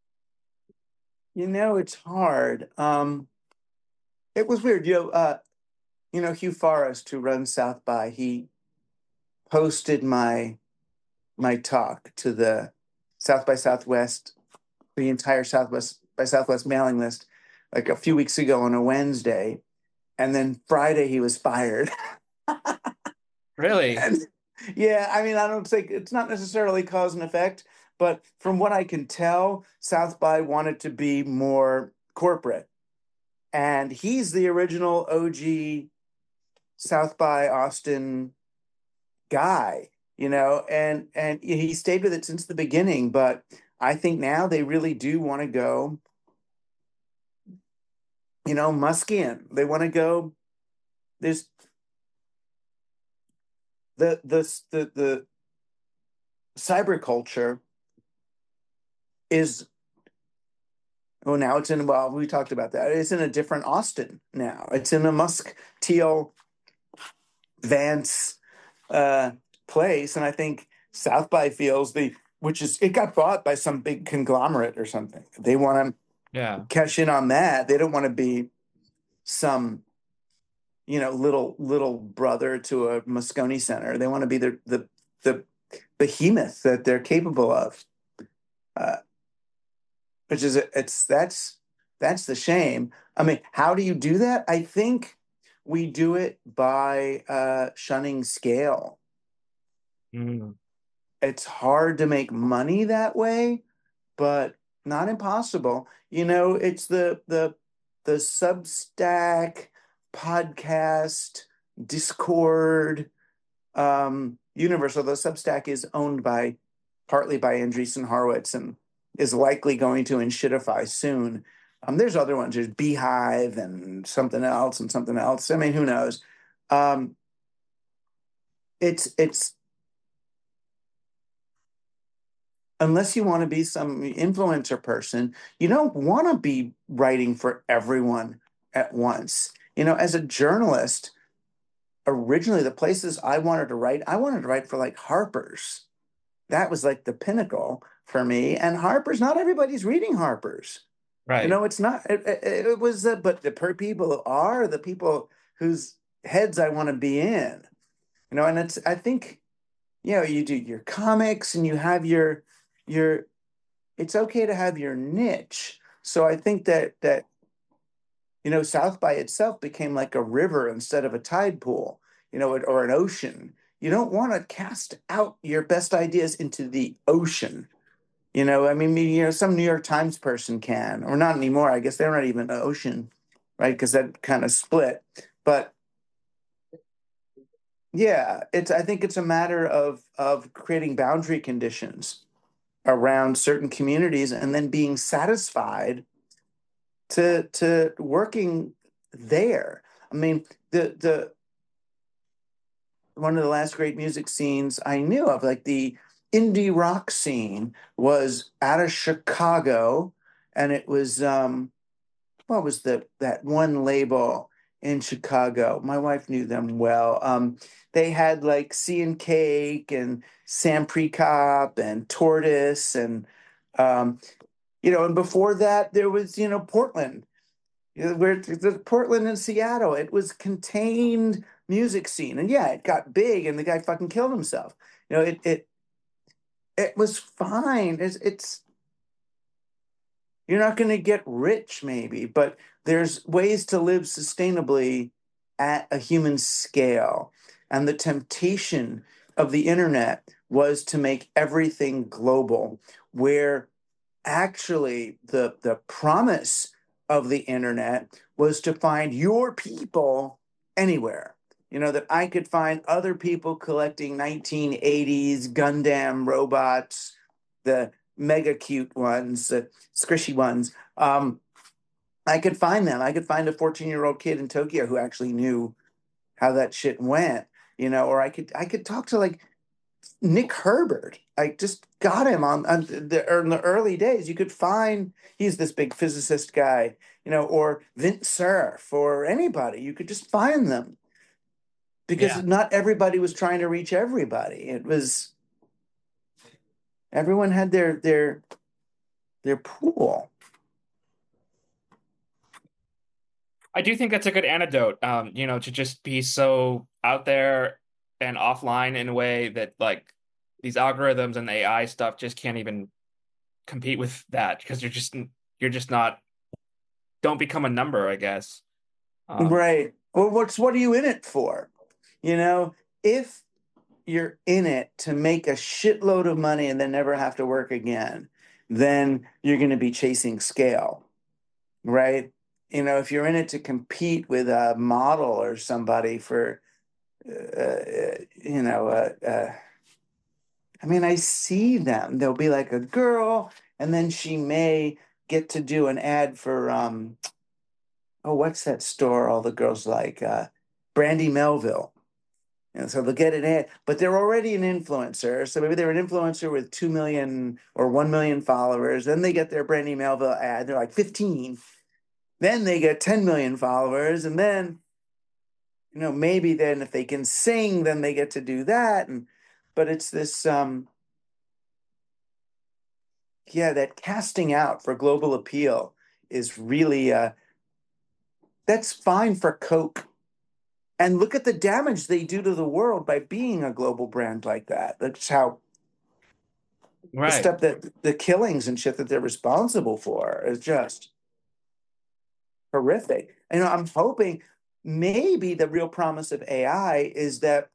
It's hard. It was weird. Hugh Forrest, who runs South by, he posted my talk to the South by Southwest, the entire Southwest by Southwest mailing list, like a few weeks ago on a Wednesday, and then Friday he was fired. Really? And, yeah, I mean, I don't think it's not necessarily cause and effect, but from what I can tell, South by wanted to be more corporate, and he's the original OG South by Austin guy, and he stayed with it since the beginning. But I think now they really do want to go, Muskian. They want to go. There's the cyber culture is. Oh, now it's in. Well, we talked about that. It's in a different Austin now. It's in a Musk Teal Vance place, and I think South by feels it got bought by some big conglomerate or something. They want to cash in on that. They don't want to be some little brother to a Moscone Center. They want to be the behemoth that they're capable of, which is that's the shame. I mean, how do you do that? I think we do it by shunning scale. Mm. It's hard to make money that way, but not impossible. It's the Substack podcast Discord universe. Although Substack is owned partly by Andreessen Horowitz and is likely going to Inshitify soon. There's other ones. There's Beehive and something else and something else. I mean, who knows? It's unless you want to be some influencer person, you don't want to be writing for everyone at once. As a journalist, originally the places I wanted to write for like Harper's. That was like the pinnacle for me. And Harper's, not everybody's reading Harper's. Right. It's not. It was, but the people are the people whose heads I want to be in. And it's, I think, you do your comics and you have your. It's okay to have your niche. So I think that South by itself became like a river instead of a tide pool, or an ocean. You don't want to cast out your best ideas into the ocean. I mean, some New York Times person can, or not anymore. I guess they're not even an ocean, right? Because that kind of split. But yeah, I think it's a matter of creating boundary conditions around certain communities and then being satisfied to working there. I mean, the one of the last great music scenes I knew of, like the indie rock scene, was out of Chicago, and it was what was that one label in Chicago? My wife knew them well. They had like Sea and Cake and Sam Prekop and Tortoise um, and before that there was Portland, where the Portland and Seattle. It was contained music scene, and yeah, it got big, and the guy fucking killed himself. It was fine. It's you're not going to get rich, maybe, but there's ways to live sustainably at a human scale. And the temptation of the internet was to make everything global, where actually the promise of the internet was to find your people anywhere. That I could find other people collecting 1980s Gundam robots, the mega cute ones, the squishy ones. I could find them. I could find a 14-year-old kid in Tokyo who actually knew how that shit went, or I could talk to like Nick Herbert. I just got him in the early days. You could find, he's this big physicist guy, or Vint Cerf or anybody. You could just find them because Yeah. not everybody was trying to reach everybody. It was everyone had their pool. I do think that's a good antidote, to just be so out there and offline in a way that like these algorithms and AI stuff just can't even compete with that because you're just not, don't become a number, I guess. Um, Right. Well, what are you in it for? If you're in it to make a shitload of money and then never have to work again, then you're going to be chasing scale, right? If you're in it to compete with a model or somebody for, I mean, I see them. There'll be like a girl, and then she may get to do an ad for, oh, what's that store all the girls like? Brandy Melville. And so they'll get an ad, but they're already an influencer. So maybe they're an influencer with 2 million or 1 million followers. Then they get their Brandy Melville ad. They're like 15. Then they get 10 million followers. And then, maybe then if they can sing, then they get to do that. But it's this, yeah, that casting out for global appeal is really, that's fine for Coke. And look at the damage they do to the world by being a global brand like that. That's how the right. stuff that the killings and shit that they're responsible for is just horrific. I'm hoping maybe the real promise of AI is that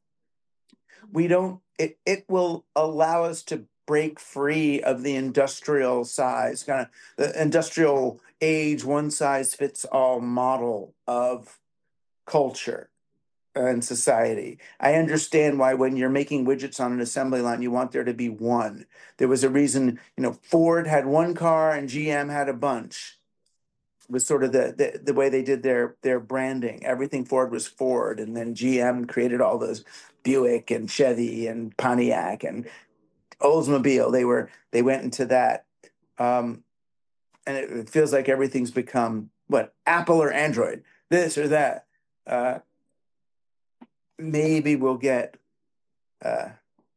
it will allow us to break free of the industrial size, kind of the industrial age, one size fits all model of culture and society. I understand why when you're making widgets on an assembly line, you want there to be one. There was a reason, Ford had one car and GM had a bunch. It was sort of the way they did their branding. Everything Ford was Ford, and then GM created all those Buick and Chevy and Pontiac and Oldsmobile. They went into that. And it feels like everything's become what, Apple or Android, this or that. maybe we'll get uh,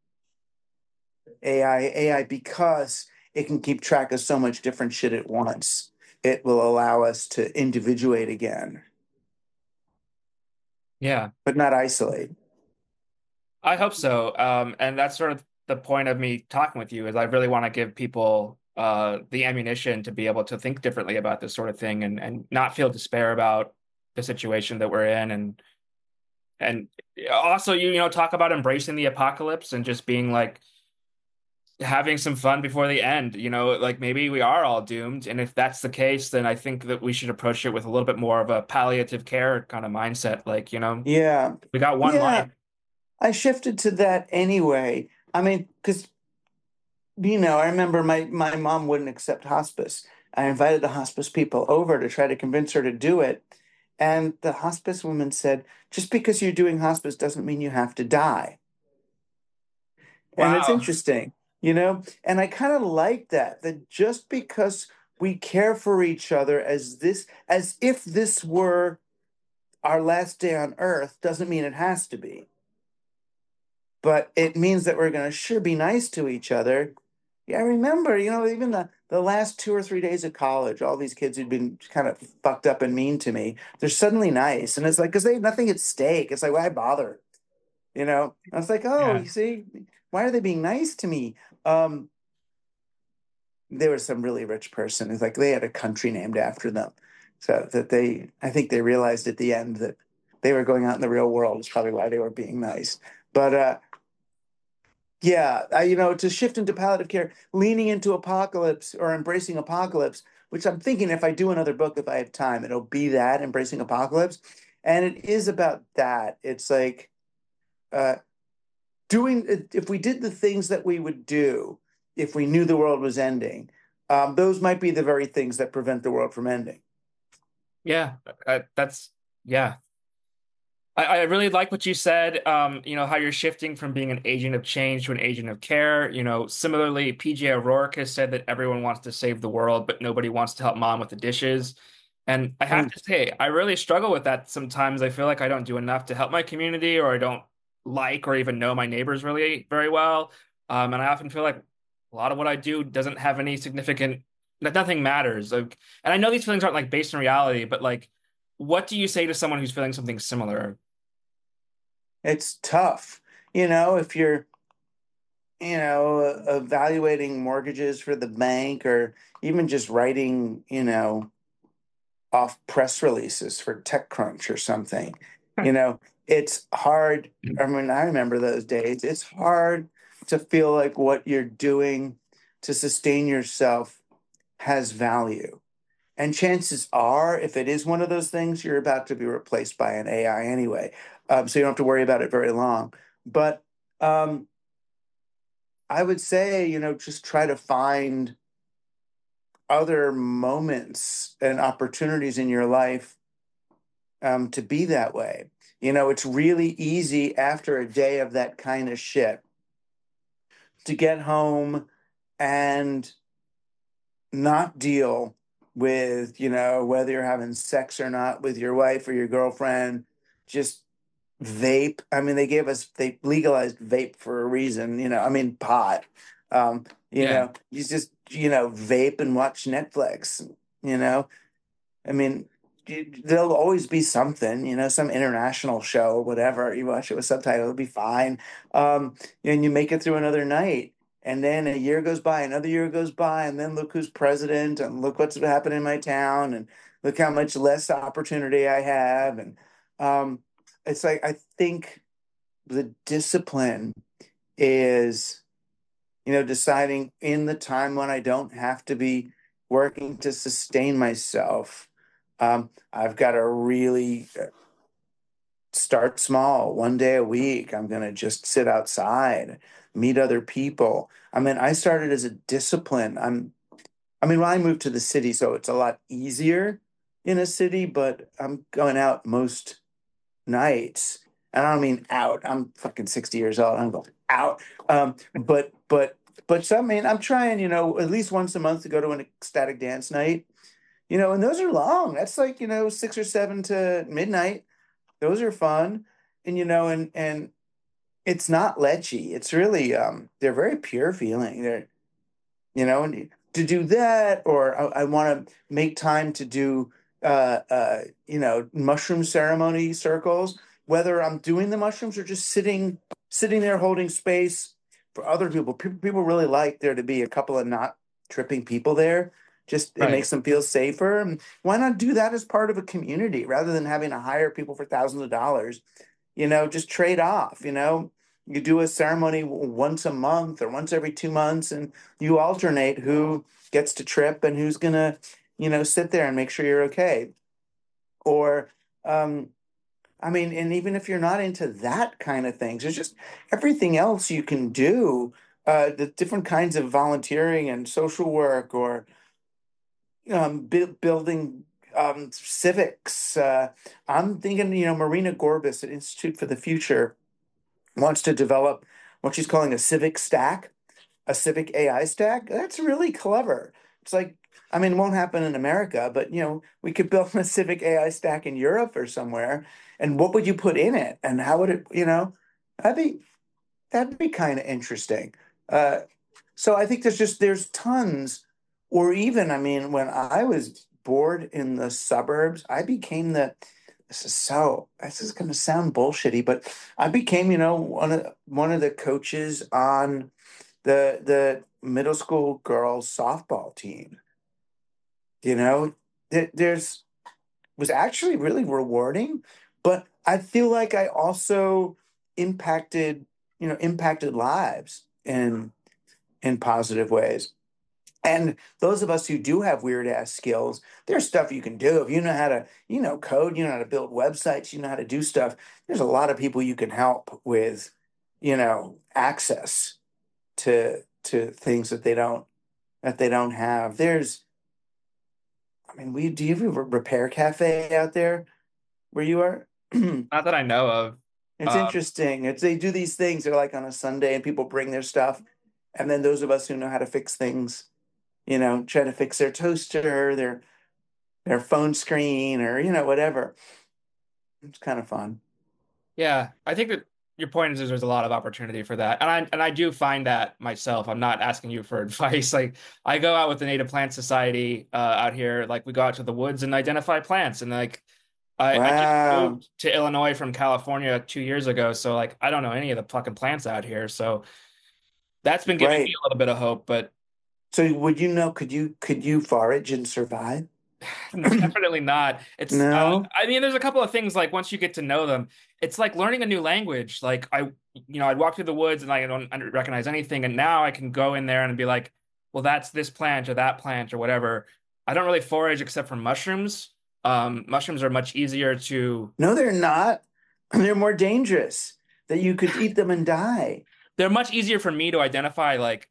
AI because it can keep track of so much different shit at once. It will allow us to individuate again, Yeah, but not isolate. I hope so. And that's sort of the point of me talking with you is I really want to give people the ammunition to be able to think differently about this sort of thing and not feel despair about the situation that we're in and also you know talk about embracing the apocalypse and just being like having some fun before the end. You know, like maybe we are all doomed, and if that's the case, then I think that we should approach it with a little bit more of a palliative care kind of mindset. Like, you know, Yeah. we got one Yeah. life. I shifted to that anyway. I mean, because I remember my mom wouldn't accept hospice. I invited the hospice people over to try to convince her to do it. And the hospice woman said, just because you're doing hospice doesn't mean you have to die. And it's Wow. interesting, and I kind of like that just because we care for each other as if this were our last day on earth doesn't mean it has to be. But it means that we're going to sure be nice to each other. Yeah, I remember, even the last 2 or 3 days of college, all these kids who'd been kind of fucked up and mean to me, they're suddenly nice. And it's like, because they have nothing at stake. It's like, why bother? I was like, oh, Yeah. you see, why are they being nice to me? Um, there was some really rich person who's like, they had a country named after them. So that I think they realized at the end that they were going out in the real world is probably why they were being nice. But yeah, to shift into palliative care, leaning into apocalypse or embracing apocalypse, which I'm thinking if I do another book, if I have time, it'll be that embracing apocalypse. And it is about that. It's like uh, doing, if we did the things that we would do if we knew the world was ending, those might be the very things that prevent the world from ending. Yeah. That's, yeah. I really like what you said, you know, how you're shifting from being an agent of change to an agent of care. You know, similarly, PJ O'Rourke has said that everyone wants to save the world, but nobody wants to help mom with the dishes. And I have Mm. to say, I really struggle with that sometimes. I feel like I don't do enough to help my community, or I don't like or even know my neighbors really very well. And I often feel like a lot of what I do doesn't have any significant, that nothing matters. Like, and I know these feelings aren't like based in reality, but like, what do you say to someone who's feeling something similar? It's tough, if you're, evaluating mortgages for the bank or even just writing, off press releases for TechCrunch or something. It's hard. I mean, I remember those days. It's hard to feel like what you're doing to sustain yourself has value. And chances are, if it is one of those things, you're about to be replaced by an AI anyway. So you don't have to worry about it very long. But I would say, just try to find other moments and opportunities in your life to be that way. It's really easy after a day of that kind of shit to get home and not deal with, whether you're having sex or not with your wife or your girlfriend, just vape. I mean, they legalized vape for a reason, I mean, pot. Yeah. You just, vape and watch Netflix, you know. I mean, there'll always be something, some international show or whatever. You watch it with subtitles, it'll be fine. Um, and you make it through another night. And then a year goes by, another year goes by, and then look who's president, and look what's happened in my town, and look how much less opportunity I have. And um, it's like, I think the discipline is, deciding in the time when I don't have to be working to sustain myself. I've got to really start small, one day a week. I'm going to just sit outside, meet other people. I mean, I started as a discipline. Well, I moved to the city, so it's a lot easier in a city, but I'm going out most nights. And I don't mean out. I'm fucking 60 years old. I'm going out. But some, I mean, I'm trying, at least once a month to go to an ecstatic dance night, and those are long. That's like, 6 or 7 to midnight. Those are fun. and it's not lechy. It's really they're very pure feeling. And to do that, or I want to make time to do mushroom ceremony circles, whether I'm doing the mushrooms or just sitting there holding space for other people. People really like there to be a couple of not tripping people there. Just it Right. makes them feel safer. And why not do that as part of a community rather than having to hire people for thousands of dollars? Just trade off. You do a ceremony once a month or once every 2 months, and you alternate who gets to trip and who's gonna, sit there and make sure you're okay. Or, um, I mean, and even if you're not into that kind of things, there's just everything else you can do. The different kinds of volunteering and social work, or building civics. I'm thinking, Marina Gorbis at Institute for the Future wants to develop what she's calling a civic AI stack. That's really clever. It's like, I mean, it won't happen in America, but we could build a civic AI stack in Europe or somewhere. And what would you put in it? And how would it, that'd be that'd be kind of interesting. Uh, so I think there's tons, or even, I mean, when I was bored in the suburbs, I became this is going to sound bullshitty, but I became, one of the coaches on the middle school girls softball team. You know, there's was actually really rewarding, but I feel like I also impacted lives in positive ways. And those of us who do have weird ass skills, there's stuff you can do. If you know how to, code, you know how to build websites, you know how to do stuff. There's a lot of people you can help with, access to things that they don't have. I mean, do you have a repair cafe out there where you are? Not that I know of. It's Um, interesting. They do these things. They're like on a Sunday, and people bring their stuff, and then those of us who know how to fix things, try to fix their toaster, their phone screen, or whatever. It's kind of fun. yeah, I think that your point is there's a lot of opportunity for that, and I do find that myself. I'm not asking you for advice. Like I go out with the Native Plant Society out here. Like we go out to the woods and identify plants, and like I just Wow. moved to Illinois from California 2 years ago, so like I don't know any of the fucking plants out here. So that's been giving me Right. a little bit of hope, but So would could you forage and survive? no, definitely not. It's No. I mean, there's a couple of things like once you get to know them, it's like learning a new language. Like I'd walk through the woods and I don't recognize anything, and now I can go in there and be like, well, that's this plant or that plant or whatever. I don't really forage except for mushrooms. Mushrooms are much easier to. No, they're not. They're more dangerous. That you could eat them and die. They're much easier for me to identify. Like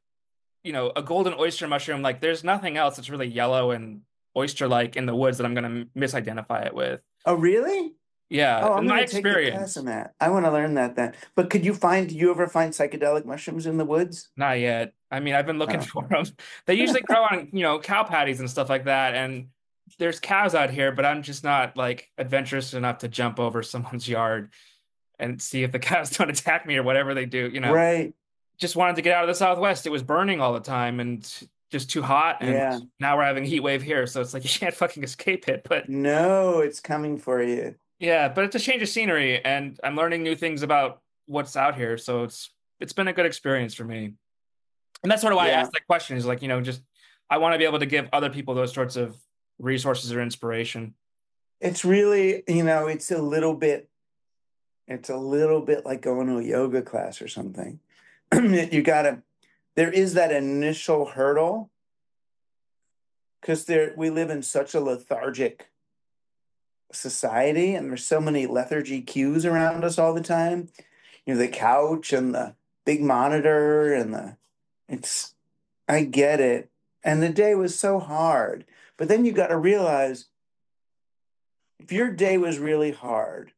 a golden oyster mushroom. Like there's nothing else that's really yellow and oyster-like in the woods that I'm gonna misidentify it with. Oh, really? Yeah, Oh, I'm in going my to take your class experience. on that. I want to learn that then. But do you ever find psychedelic mushrooms in the woods? Not yet. I mean, I've been looking Oh. for them. They usually grow on, cow patties and stuff like that. And there's cows out here, but I'm just not like adventurous enough to jump over someone's yard and see if the cows don't attack me or whatever they do. Right. Just wanted to get out of the Southwest. It was burning all the time and just too hot. And Yeah. now we're having a heat wave here. So it's like you can't fucking escape it. But No, it's coming for you. yeah, but it's a change of scenery and I'm learning new things about what's out here. So it's been a good experience for me. And that's sort of why I Yeah. asked that question is like, just I want to be able to give other people those sorts of resources or inspiration. It's really, it's a little bit like going to a yoga class or something. You gotta, there is that initial hurdle because we live in such a lethargic society and there's so many lethargy cues around us all the time. The couch and the big monitor and it's, I get it. And the day was so hard. But then you got to realize if your day was really hard,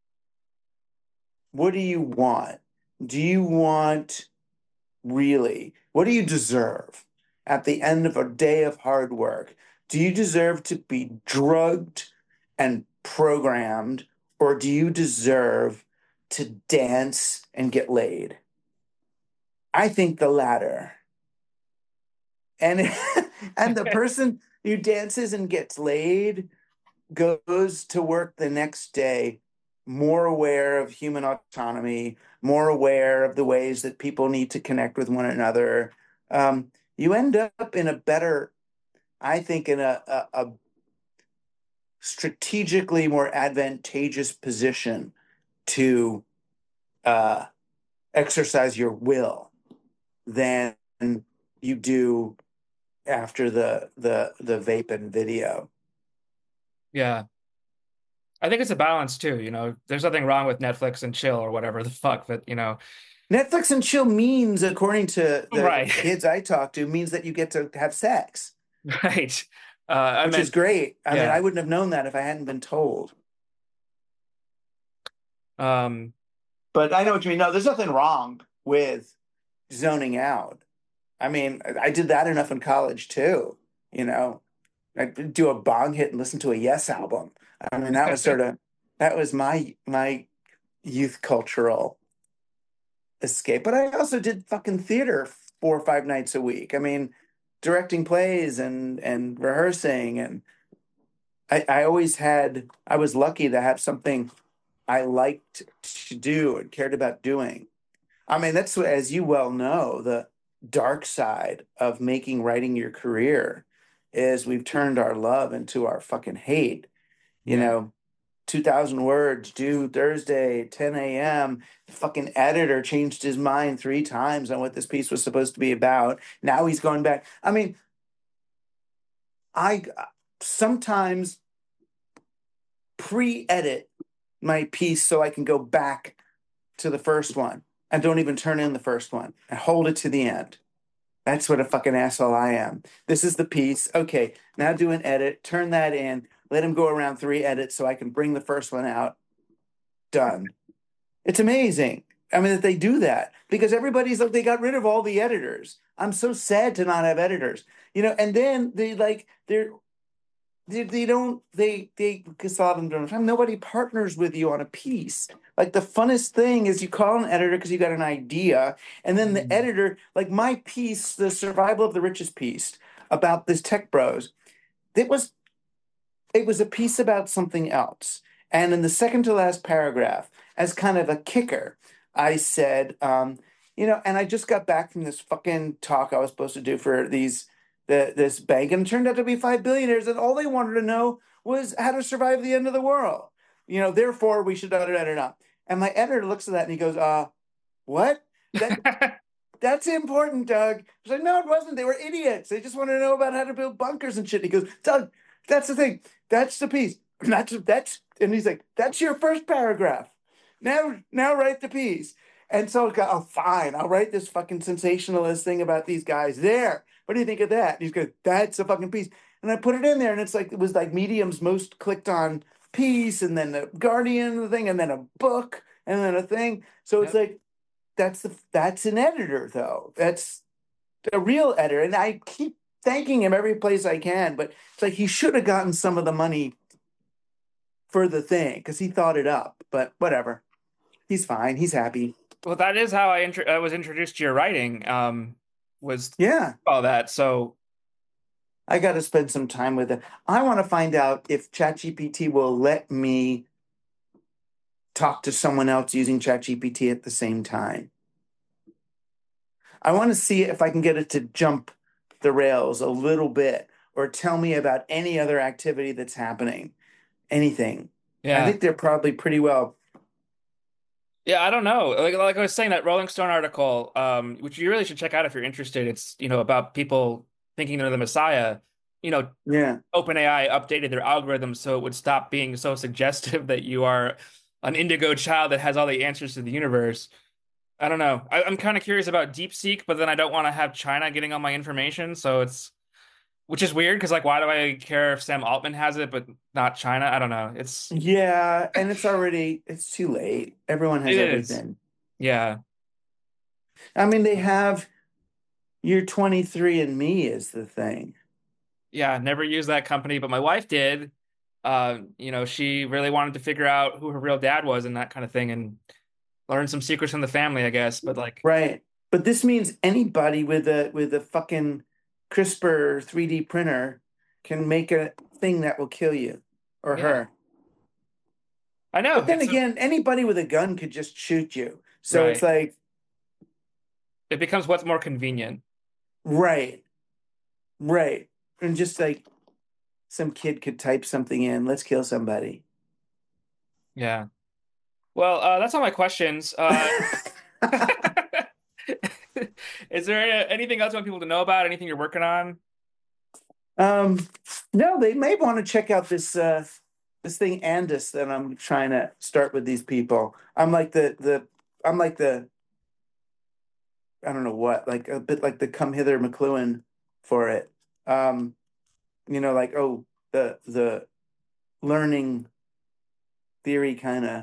what do you want? Do you want really, what do you deserve at the end of a day of hard work? Do you deserve to be drugged and programmed, or do you deserve to dance and get laid? I think the latter. And and the person who dances and gets laid goes to work the next day more aware of human autonomy, more aware of the ways that people need to connect with one another. You end up in a better, I think, in a strategically more advantageous position to uh, exercise your will than you do after the vape and video. Yeah. I think it's a balance too, There's nothing wrong with Netflix and chill or whatever the fuck, but Netflix and chill means, according to the right. kids I talk to, means that you get to have sex, Right. I which is meant, great. I mean, I yeah. wouldn't have known that if I hadn't been told. Um, But I know what you mean. No, there's nothing wrong with zoning out. I mean, I did that enough in college too. You know, I'd do a bong hit and listen to a Yes album. I mean, that was my youth cultural escape. But I also did fucking theater 4 or 5 nights a week. I mean, directing plays and rehearsing, and I was lucky to have something I liked to do and cared about doing. I mean, that's what, as you well know, the dark side of making writing your career is we've turned our love into our fucking hate. You yeah. know, 2,000 words due Thursday, 10 a.m. The fucking editor changed his mind 3 times on what this piece was supposed to be about. Now he's going back. I mean, I sometimes pre-edit my piece so I can go back to the first one and don't even turn in the first one and hold it to the end. That's what a fucking asshole I am. This is the piece. Okay, now do an edit, turn that in, let him go around 3 edits so I can bring the first one out. Done. It's amazing. I mean, that they do that because everybody's like, they got rid of all the editors. I'm so sad to not have editors, and then they don't they because a lot of them don't have nobody partners with you on a piece. Like the funnest thing is you call an editor because you got an idea, and then the Mm. editor, like my piece, the survival of the richest piece about this tech bros, it was it was a piece about something else. And in the second to last paragraph, as kind of a kicker, I said, and I just got back from this fucking talk I was supposed to do for this bank, and it turned out to be 5 billionaires, and all they wanted to know was how to survive the end of the world. Therefore we should da up. And my editor looks at that and he goes, what? That that's important, Doug. I was like, no, it wasn't. They were idiots. They just wanted to know about how to build bunkers and shit. He goes, Doug, that's the thing. That's the piece. And he's like, that's your first paragraph. Now write the piece. And so I go, oh, fine. I'll write this fucking sensationalist thing about these guys. There. What do you think of that? And he's going, that's a fucking piece. And I put it in there, and it was like Medium's most clicked on piece, and then the Guardian thing, and then a book, and then a thing. So it's Yep. like that's an editor though. That's a real editor, and I keep thanking him every place I can. But it's like he should have gotten some of the money for the thing because he thought it up. But whatever, he's fine. He's happy. Well, that is how I was introduced to your writing, was Yeah, all that. So, I got to spend some time with it. I want to find out if ChatGPT will let me talk to someone else using ChatGPT at the same time. I want to see if I can get it to jump the rails a little bit or tell me about any other activity that's happening. Anything. I yeah. think they're probably pretty well. Yeah, I don't know. Like I was saying, that Rolling Stone article, which you really should check out if you're interested. It's, about people thinking they're the Messiah. You know, Yeah. OpenAI updated their algorithm so it would stop being so suggestive that you are an indigo child that has all the answers to the universe. I don't know. I'm kind of curious about DeepSeek, but then I don't want to have China getting all my information. So which is weird because, like, why do I care if Sam Altman has it, but not China? I don't know. Yeah, and it's too late. Everyone It has is. everything. Yeah. I mean, they have your 23 and Me is the thing. Yeah. Never used that company, but my wife did. She really wanted to figure out who her real dad was and that kind of thing. And learn some secrets from the family, I guess. But like, Right. But this means anybody with a fucking CRISPR 3D printer can make a thing that will kill you or yeah, her. I know. But then It's again, anybody with a gun could just shoot you. So it's right. like, It becomes what's more convenient. right, right. And just like some kid could type something in, let's kill somebody. Yeah. Well, that's all my questions. Is there anything else you want people to know about? Anything you're working on? Um, no, they may want to check out this thing Andis that I'm trying to start with these people. I'm like the I don't know what, like a bit like the Come Hither McLuhan for it. Um, like, oh, the learning theory kind of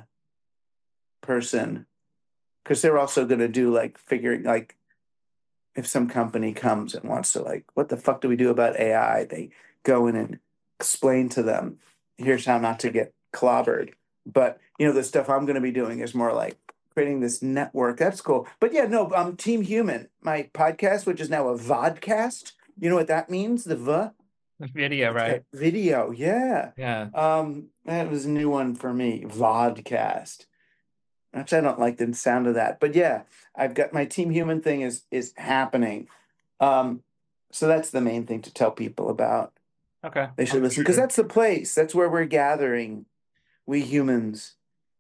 person, because they're also going to do like figuring, like, if some company comes and wants to, like, what the fuck do we do about AI? They go in and explain to them, here's how not to get clobbered. But the stuff I'm going to be doing is more like creating this network. That's cool. But yeah, no, Team Human, my podcast, which is now a vodcast. You know what that means? The Video, right? Video, yeah. Yeah. That was a new one for me. Vodcast. Actually, I don't like the sound of that, but yeah, I've got my Team Human thing is happening. So that's the main thing to tell people about. Okay. They should listen because that's the place. That's where we're gathering, we humans,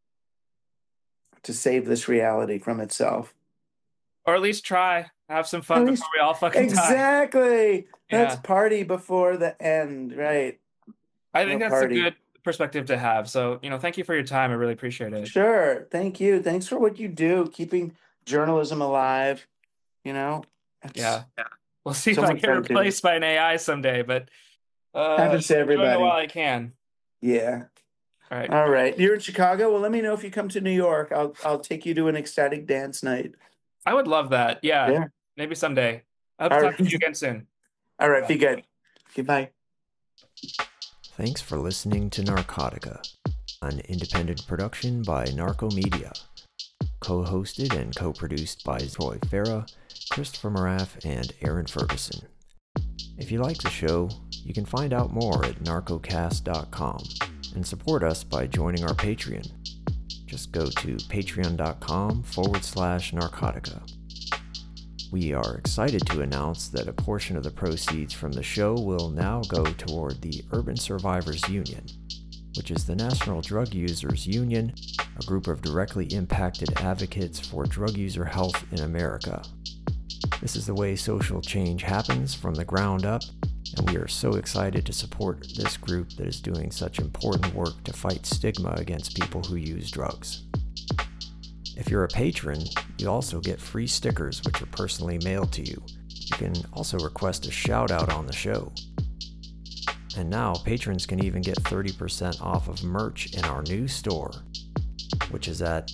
to save this reality from itself. Or at least try. Have some fun before we all fucking die. Exactly. Let's Yeah. party before the end, right? I think No that's party. a good perspective to have. So, thank you for your time. I really appreciate it. Sure. Thank you. Thanks for what you do, keeping journalism alive. Yeah. Yeah. We'll see if So I much get fun to do. replaced by an AI someday, but Happens to I'm doing it everybody. while I can. Yeah. All right. All right. You're in Chicago? Well, let me know if you come to New York. I'll take you to an ecstatic dance night. I would love that. Yeah. Yeah. Maybe someday. I hope to All talk to right. you again soon. All right. Be good. Goodbye. Thanks for listening to Narcotica, an independent production by Narco Media. Co-hosted and co-produced by Troy Farah, Christopher Moraff, and Aaron Ferguson. If you like the show, you can find out more at narcocast.com and support us by joining our Patreon. Just go to patreon.com/narcotica. We are excited to announce that a portion of the proceeds from the show will now go toward the Urban Survivors Union, which is the National Drug Users Union, a group of directly impacted advocates for drug user health in America. This is the way social change happens from the ground up, and we are so excited to support this group that is doing such important work to fight stigma against people who use drugs. If you're a patron, you also get free stickers which are personally mailed to you. You can also request a shout out on the show. And now patrons can even get 30% off of merch in our new store, which is at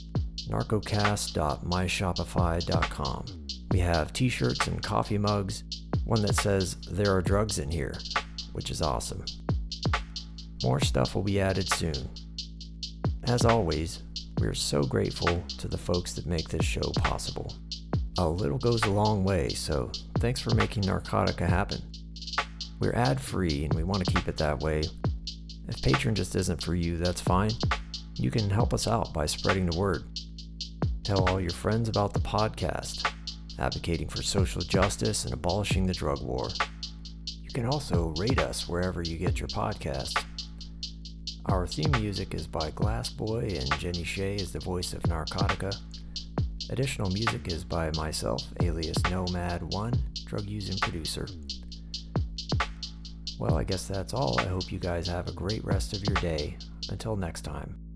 narcocast.myshopify.com. We have t-shirts and coffee mugs, one that says "There are drugs in here," which is awesome. More stuff will be added soon. As always, we are so grateful to the folks that make this show possible. A little goes a long way, so thanks for making Narcotica happen. We're ad-free and we want to keep it that way. If Patreon just isn't for you, that's fine. You can help us out by spreading the word. Tell all your friends about the podcast, advocating for social justice and abolishing the drug war. You can also rate us wherever you get your podcasts. Our theme music is by Glassboy, and Jenny Shea is the voice of Narcotica. Additional music is by myself, alias Nomad1, drug using producer. Well, I guess that's all. I hope you guys have a great rest of your day. Until next time.